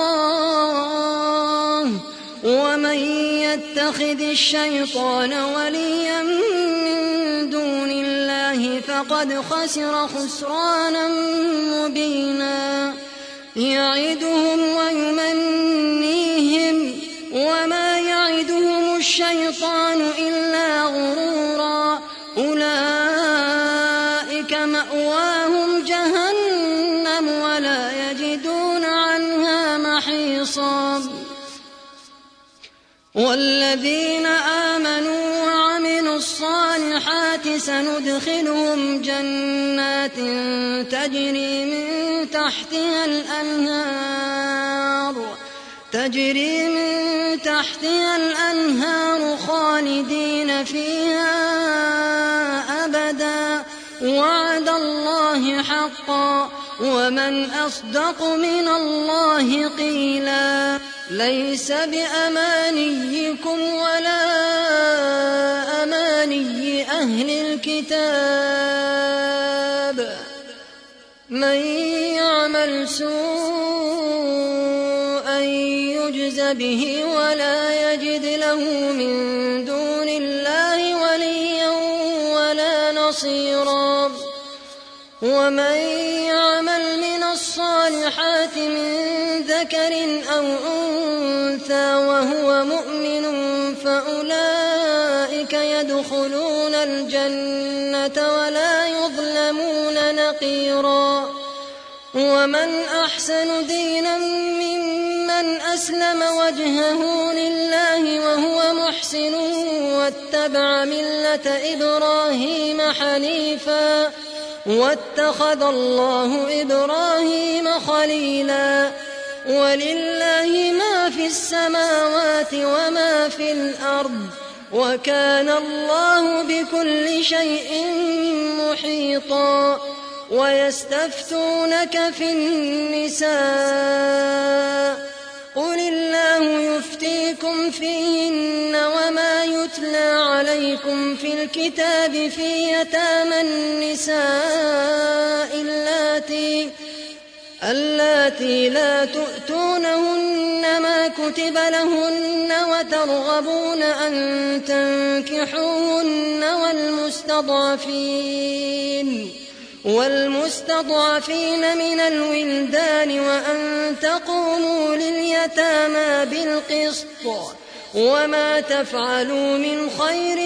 الله. ومن يتخذ الشيطان وليا من دون الله فقد خسر خسرانا مبينا. يعدهم ويمنيهم وما يعدهم الشيطان إلا غرورا. أولئك مأواهم جهنم ولا يجدون عنها محيصا. والذين آمنوا وعملوا الصالحات سندخلهم جنات تجري من تحتها الأنهار تجري من تحتها الأنهار خالدين فيها أبدا، وعد الله حقا، ومن أصدق من الله قيلا. ليس بأمانيكم ولا أماني أهل الكتاب، من يعمل سوءا يجز به ولا يجد له من دون الله وليا ولا نصيرا. ومن يعمل من الصالحات من ذكر أو أنثى وهو مؤمن فأولئك يدخلون الجنة ولا يظلمون نقيرا. ومن أحسن دينا ممن أسلم وجهه لله وهو محسن واتبع ملة إبراهيم حنيفا واتخذ الله إبراهيم خليلا. ولله ما في السماوات وما في الأرض، وكان الله بكل شيء محيطا. ويستفتونك في النساء، قل الله يفتيكم فيهن وما يتلى عليكم في الكتاب في يتامى النساء اللاتي اللاتي لا تؤتونهن ما كتب لهن وترغبون أن تنكحوهن والمستضعفين والمستضعفين من الولدان وأن تقوموا لليتامى بالقسط، وما تفعلوا من خير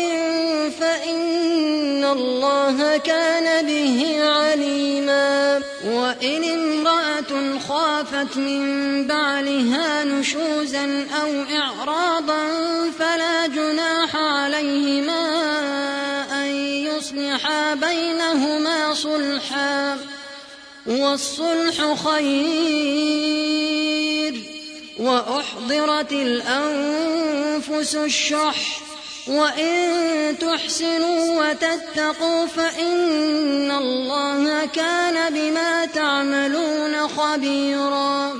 فإن الله كان به عليما. وإن امرأة خافت من بعلها نشوزا أو إعراضا فلا جناح عليهما أن يصلحا بينهما صلحا، والصلح خير. وأحضرت الأنفس الشح، وإن تحسنوا وتتقوا فإن الله كان بما تعملون خبيرا.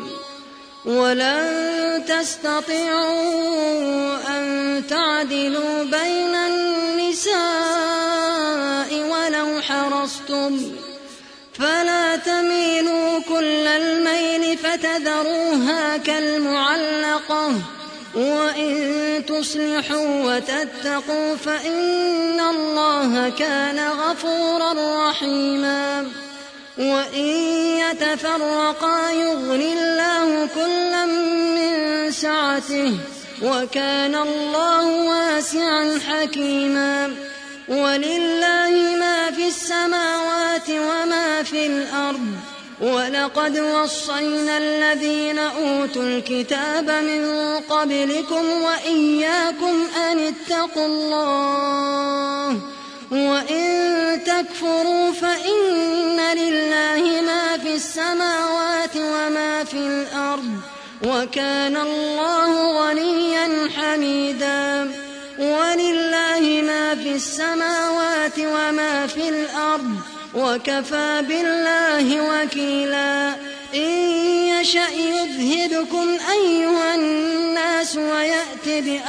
ولن تستطيعوا أن تعدلوا بين النساء ولو حرصتم، فلا تميلوا كل الميل فتذروها كالمعلقة، وإن تصلحوا وتتقوا فإن الله كان غفورا رحيما وإن يتفرقا يغن الله كلا من سعته وكان الله واسعا حكيما ولله ما في السماوات وما في الأرض ولقد وصينا الذين أوتوا الكتاب من قبلكم وإياكم أن اتقوا الله وإن تكفروا فإن لله ما في السماوات وما في الأرض وكان الله غنيا حميدا ولله ما في السماوات وما في الأرض وكفى بالله وكيلا إن يشأ يذهبكم أيها الناس ويأت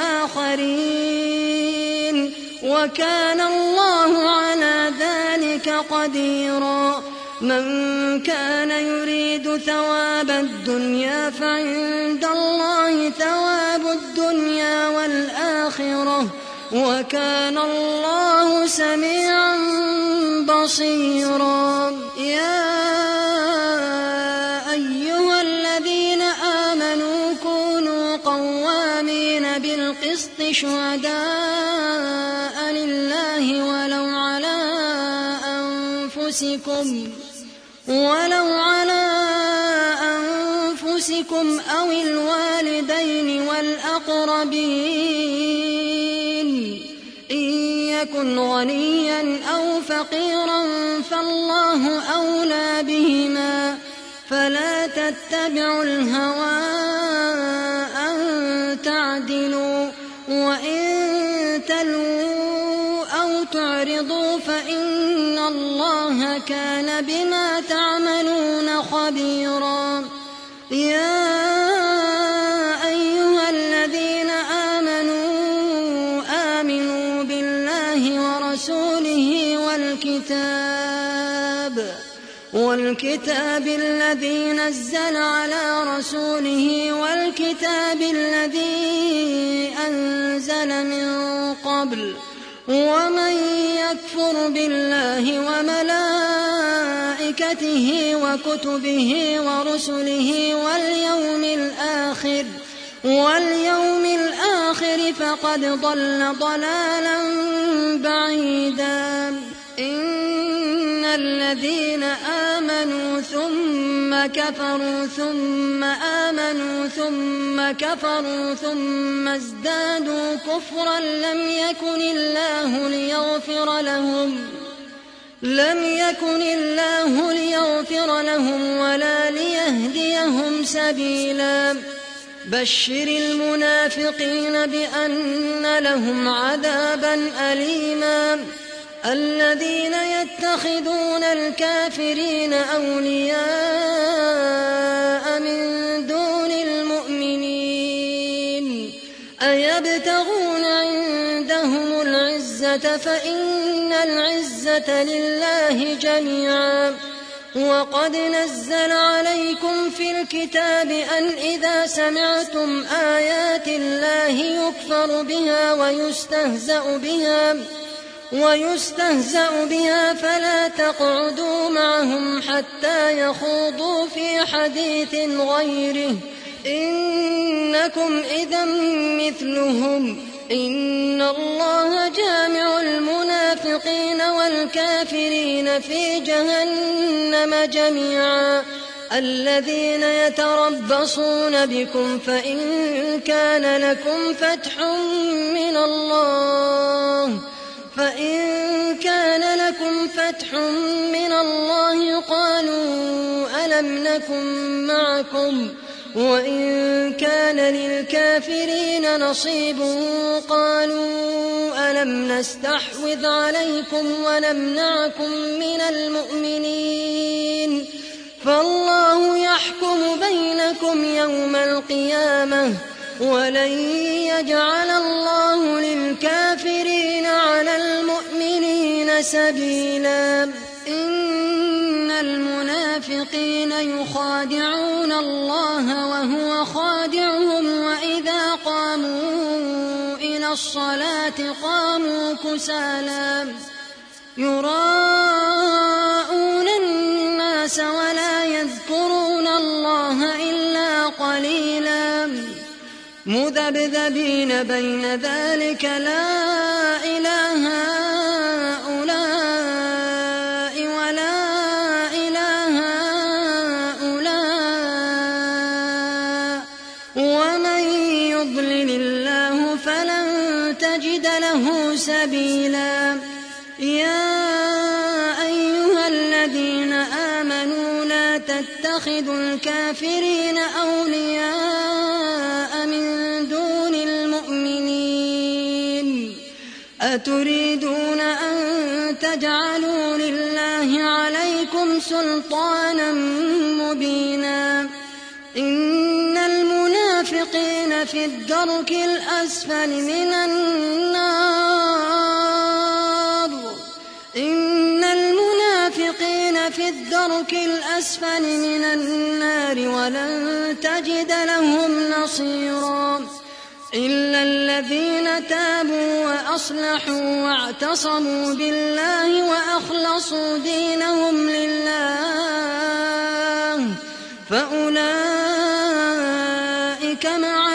بآخرين وكان الله على ذلك قديرا من كان يريد ثواب الدنيا فعند الله ثواب الدنيا والآخرة وكان الله سميعا بصيرا يا أيها الذين آمنوا كونوا قوامين بالقسط شهداء لله ولو على أنفسكم ولو على أنفسكم أو الوالدين والأقربين إن يكن غنيا أو فقيرا فالله أولى بهما فلا تتبعوا الهوى أن تعدلوا وإن تلووا أو تعرضوا فإن الله كان بما تعملون خبيرا يا أيها الذين آمنوا آمنوا بالله ورسوله والكتاب والكتاب الذي نزل على رسوله والكتاب الذي أنزل من قبل ومن يكفر بالله وملائكته وكتبه ورسله واليوم الآخر واليوم الآخر فقد ضل ضلالا بعيدا إن الذين آمنوا ثم كفروا ثم آمنوا ثم كفروا ثم ازدادوا كفرا لم يكن الله ليغفر لهم لم يكن الله ليغفر لهم ولا ليهديهم سبيلا بشر المنافقين بأن لهم عذابا أليما الذين يتخذون الكافرين أولياء من دون المؤمنين أيبتغون عندهم العزة فإن العزة لله جميعا وقد نزل عليكم في الكتاب أن إذا سمعتم آيات الله يكفر بها ويستهزأ بها ويستهزأ بها فلا تقعدوا معهم حتى يخوضوا في حديث غيره إنكم إذا مثلهم إن الله جامع المنافقين والكافرين في جهنم جميعا الذين يتربصون بكم فإن كان لكم فتح من الله فإن كان لكم فتح من الله قالوا ألم نكن معكم وإن كان للكافرين نصيب قالوا ألم نستحوذ عليكم ونمنعكم من المؤمنين فالله يحكم بينكم يوم القيامة ولن يجعل الله للكافرين على المؤمنين سبيلا إن المنافقين يخادعون الله وهو خادعهم وإذا قاموا الصلاة قاموا كسالى يراءون الناس ولا يذكرون الله إلا قليلا مذبذبين بين ذلك لا إله هؤلاء ولا إله هؤلاء ومن يضلل الله فلن تجد له سبيلا. يا أيها الذين آمنوا لا تتخذوا الكافرين أولياء من دون المؤمنين أتريدون أن تجعلوا لله عليكم سلطانا مبينا إن المنافقين في الدرك الأسفل من النار إن المنافقين في الدرك الأسفل من النار ولن تجد لهم نصيرا إلا الذين تابوا وأصلحوا واعتصموا بالله وأخلصوا دينهم لله فأولئك مع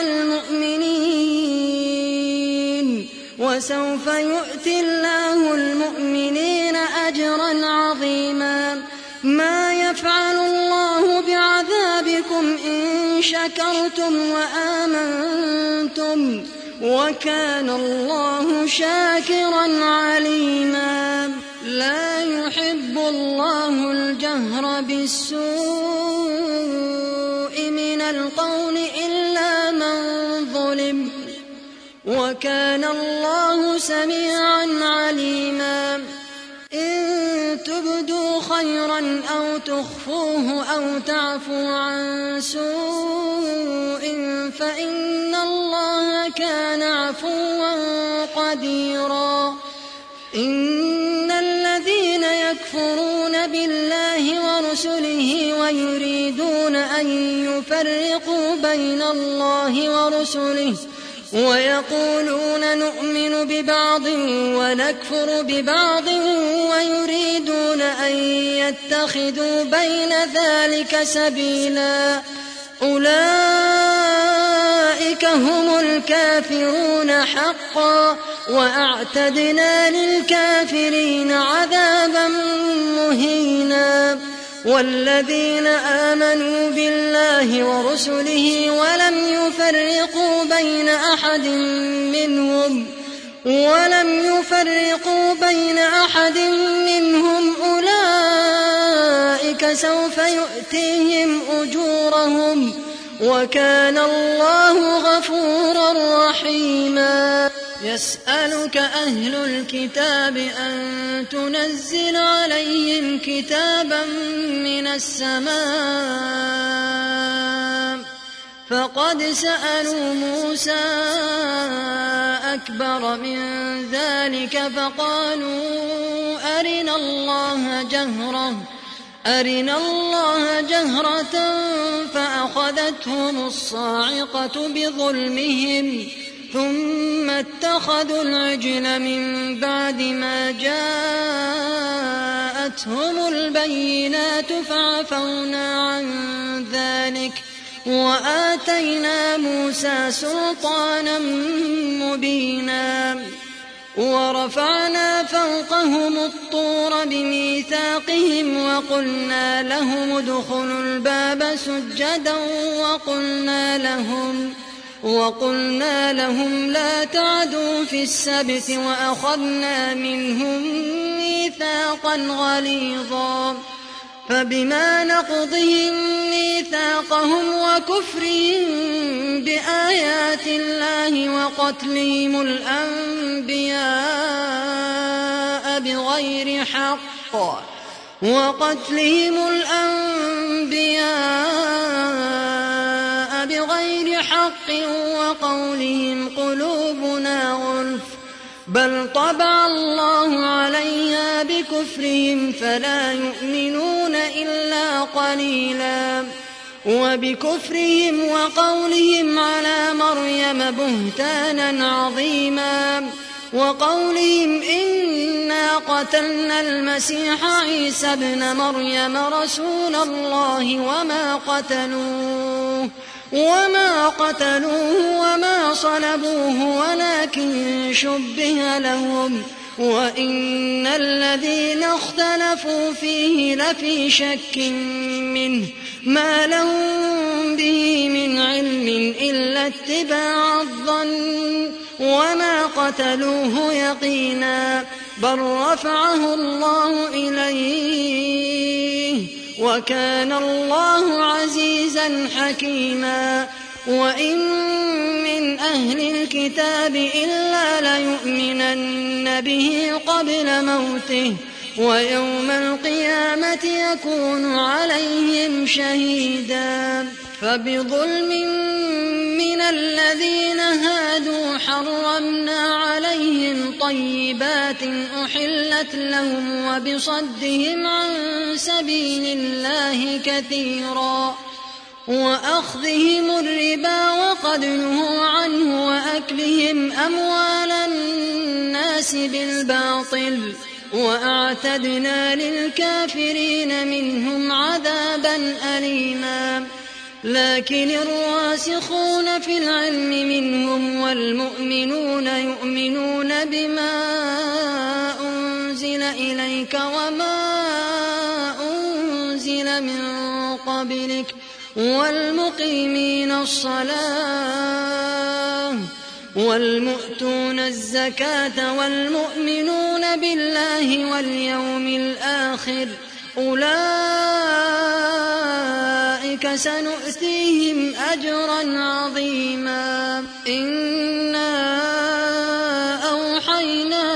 المؤمنين وسوف يؤتي الله المؤمنين أجرا عظيما. ما يفعل الله بعذابكم إن شكرتم وآمنتم وكان الله شاكرا عليما. لا يحب الله الجهر بالسوء من القول إلا من ظلم وكان الله سميعا عليما. إن تبدوا خيرا أو تخفوه أو تعفوا عن سوء فإن الله كان عفوا قديرا. إن الذين يكفرون بالله ورسله ويريدون أن يفرقوا بين الله ورسله ويقولون نؤمن ببعض ونكفر ببعض ويريدون أن يتخذوا بين ذلك سبيلا أولئك هم الكافرون حقا وأعتدنا للكافرين عذابا مهينا. والذين آمنوا بالله ورسله ولم يفرقوا بين أحد منهم ولم يفرقوا بين أحد منهم أولئك سوف يؤتيهم أجورهم وكان الله غفورا رحيما. يسألك أهل الكتاب أن تنزل عليهم كتابا من السماء فقد سألوا موسى أكبر من ذلك فقالوا أرنا الله جهرة أرنا الله جهرة فأخذتهم الصاعقة بظلمهم ثم اتخذوا العجل من بعد ما جاءتهم البينات فعفونا عن ذلك وآتينا موسى سلطانا مبينا. ورفعنا فوقهم الطور بميثاقهم وقلنا لهم ادخلوا الباب سجدا وقلنا لهم وقلنا لهم لا تعدوا في السبت وأخذنا منهم ميثاقا غليظا فبما نقضهم ميثاقهم وكفرهم بآيات الله وقتلهم الأنبياء بغير حق وقتلهم الأنبياء بغير حق وقولهم قلوبنا غلف بل طبع الله عليها بكفرهم فلا يؤمنون إلا قليلا. وبكفرهم وقولهم على مريم بهتانا عظيما. وقولهم إنا قتلنا المسيح عيسى ابن مريم رسول الله وما قتلوه وما قتلوه وما صلبوه ولكن شبه لهم وإن الذين اختلفوا فيه لفي شك منه ما لهم به من علم إلا اتباع الظن وما قتلوه يقينا بل رفعه الله إليه وكان الله عزيزا حكيما. وإن من أهل الكتاب إلا ليؤمنن به قبل موته ويوم القيامة يكون عليهم شهيدا. فبظلم من الذين هادوا حرمنا عليهم طيبات أحلت لهم وبصدهم عن سبيل الله كثيرا وأخذهم الربا وقد نهوا عنه وأكلهم أموال الناس بالباطل وأعتدنا للكافرين منهم عذابا أليما. لكن الراسخون في العلم منهم والمؤمنون يؤمنون بما أنزل إليك وما أنزل من قبلك والمقيمين الصلاة والمؤتون الزكاة والمؤمنون بالله واليوم الآخر أولئك سنؤتيهم أجرا عظيما. إنا أوحينا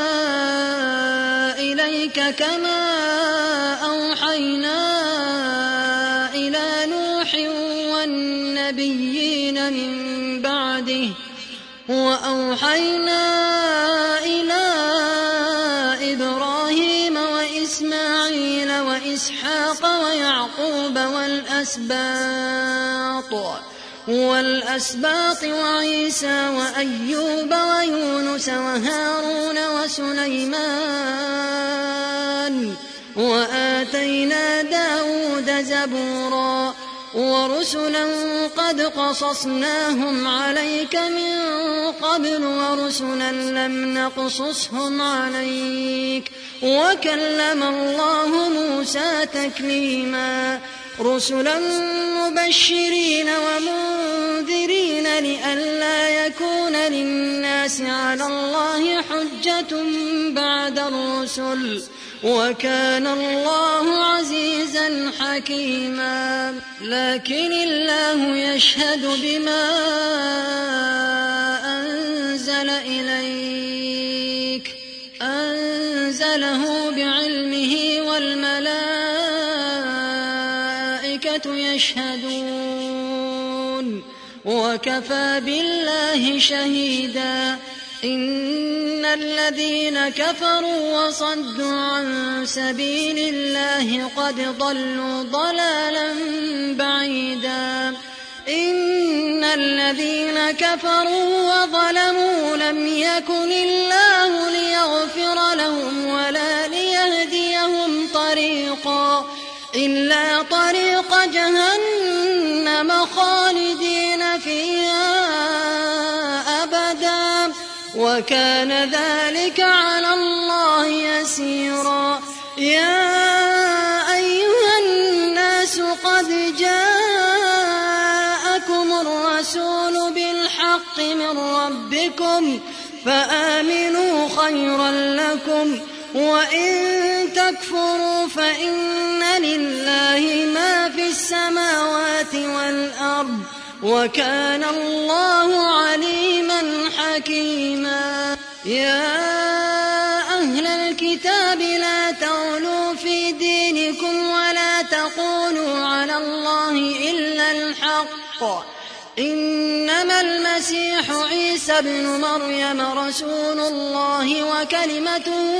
إليك كما أوحينا إلى نوح والنبيين من بعده وأوحينا إلى إبراهيم وإسماعيل وإسحاق ويعقوب والأسباط والأسباط وعيسى وأيوب ويونس وهارون وسليمان وآتينا داود زبورا ورسلا قد قصصناهم عليك من قبل ورسلا لم نقصصهم عليك وكلم الله موسى تكليما. رسلا مبشرين ومنذرين لئلا يكون للناس على الله حجة بعد الرسل وكان الله عزيزا حكيما. لكن الله يشهد بما أنزل إليك أنزله بعلمه والملائكة يشهدون وكفى بالله شهيدا. إن الذين كفروا وصدوا عن سبيل الله قد ضلوا ضلالا بعيدا. إن الذين كفروا وظلموا لم يكن الله ليغفر لهم ولا ليهديهم طريقا إلا طريق جهنم خالدين فيها أبدا وكان ذلك على الله يسيرا. يا أيها الناس قد جاءكم الرسول بالحق من ربكم فآمنوا خيرا لكم وإن تكفروا فإن لله ما في السماوات والأرض وكان الله عليما حكيما. يا أهل الكتاب لا تغلوا في دينكم ولا تقولوا على الله إلا الحق إنما المسيح عيسى ابن مريم رسول الله وكلمته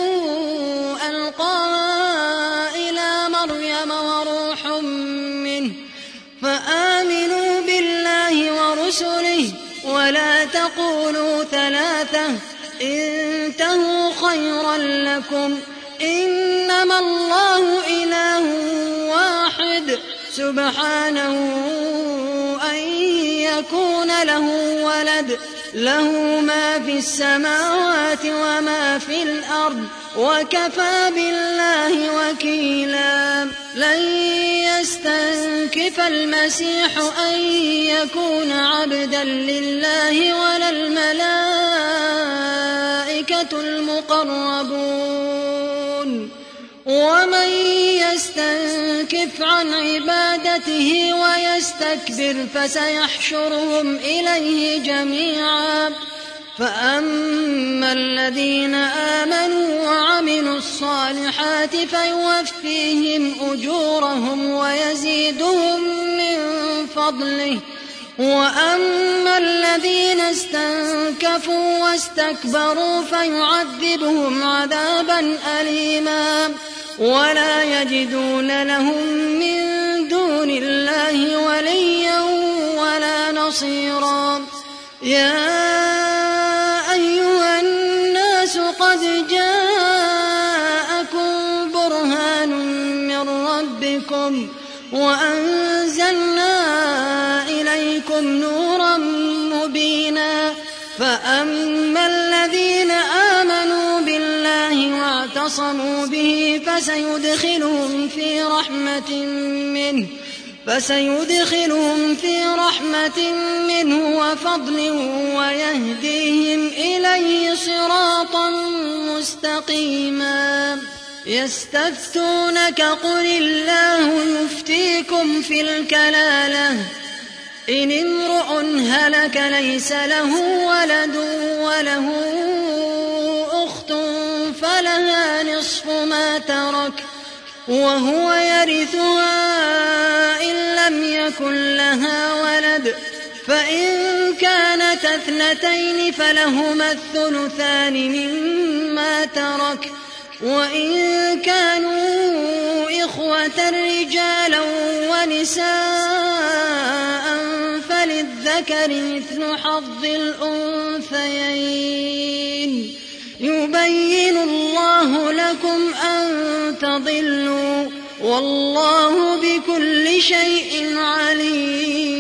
ألقاها إلى مريم وروح منه فآمنوا بالله ورسله ولا تقولوا ثلاثة انتهوا خيرا لكم إنما الله إله واحد سبحانه أن يكون له ولد له ما في السماوات وما في الأرض وكفى بالله وكيلا لن يستنكف المسيح أن يكون عبدا لله ولا الملائكة المقربون ومن يستنكف عن عبادته ويستكبر فسيحشرهم إليه جميعا فأما الذين آمنوا وعملوا الصالحات فيوفيهم أجورهم ويزيدهم من فضله وأما الذين استنكفوا واستكبروا فيعذبهم عذابا أليما ولا يجدون لهم من دون الله وليا ولا نصيرا يا أيها الناس قد جاءكم برهان من ربكم وأنزلنا إليكم نورا مبينا فأما الذين آمنوا بالله واعتصموا به فسيدخلهم في رحمة منه فسيدخلهم في رحمة منه وفضل ويهديهم إليه صراطا مستقيما يستفتونك قل الله يفتيكم في الكلالة إن امرؤ هلك ليس له ولد وله أخت فلها نصف ما ترك وهو يرثها إن لم يكن لها ولد فإن كانت اثنتين فلهما الثلثان مما ترك وإن كانوا إخوة رجالا ونساء فللذكر مثل حظ الأنثيين يبين الله لكم أن تضلوا والله بكل شيء عليم.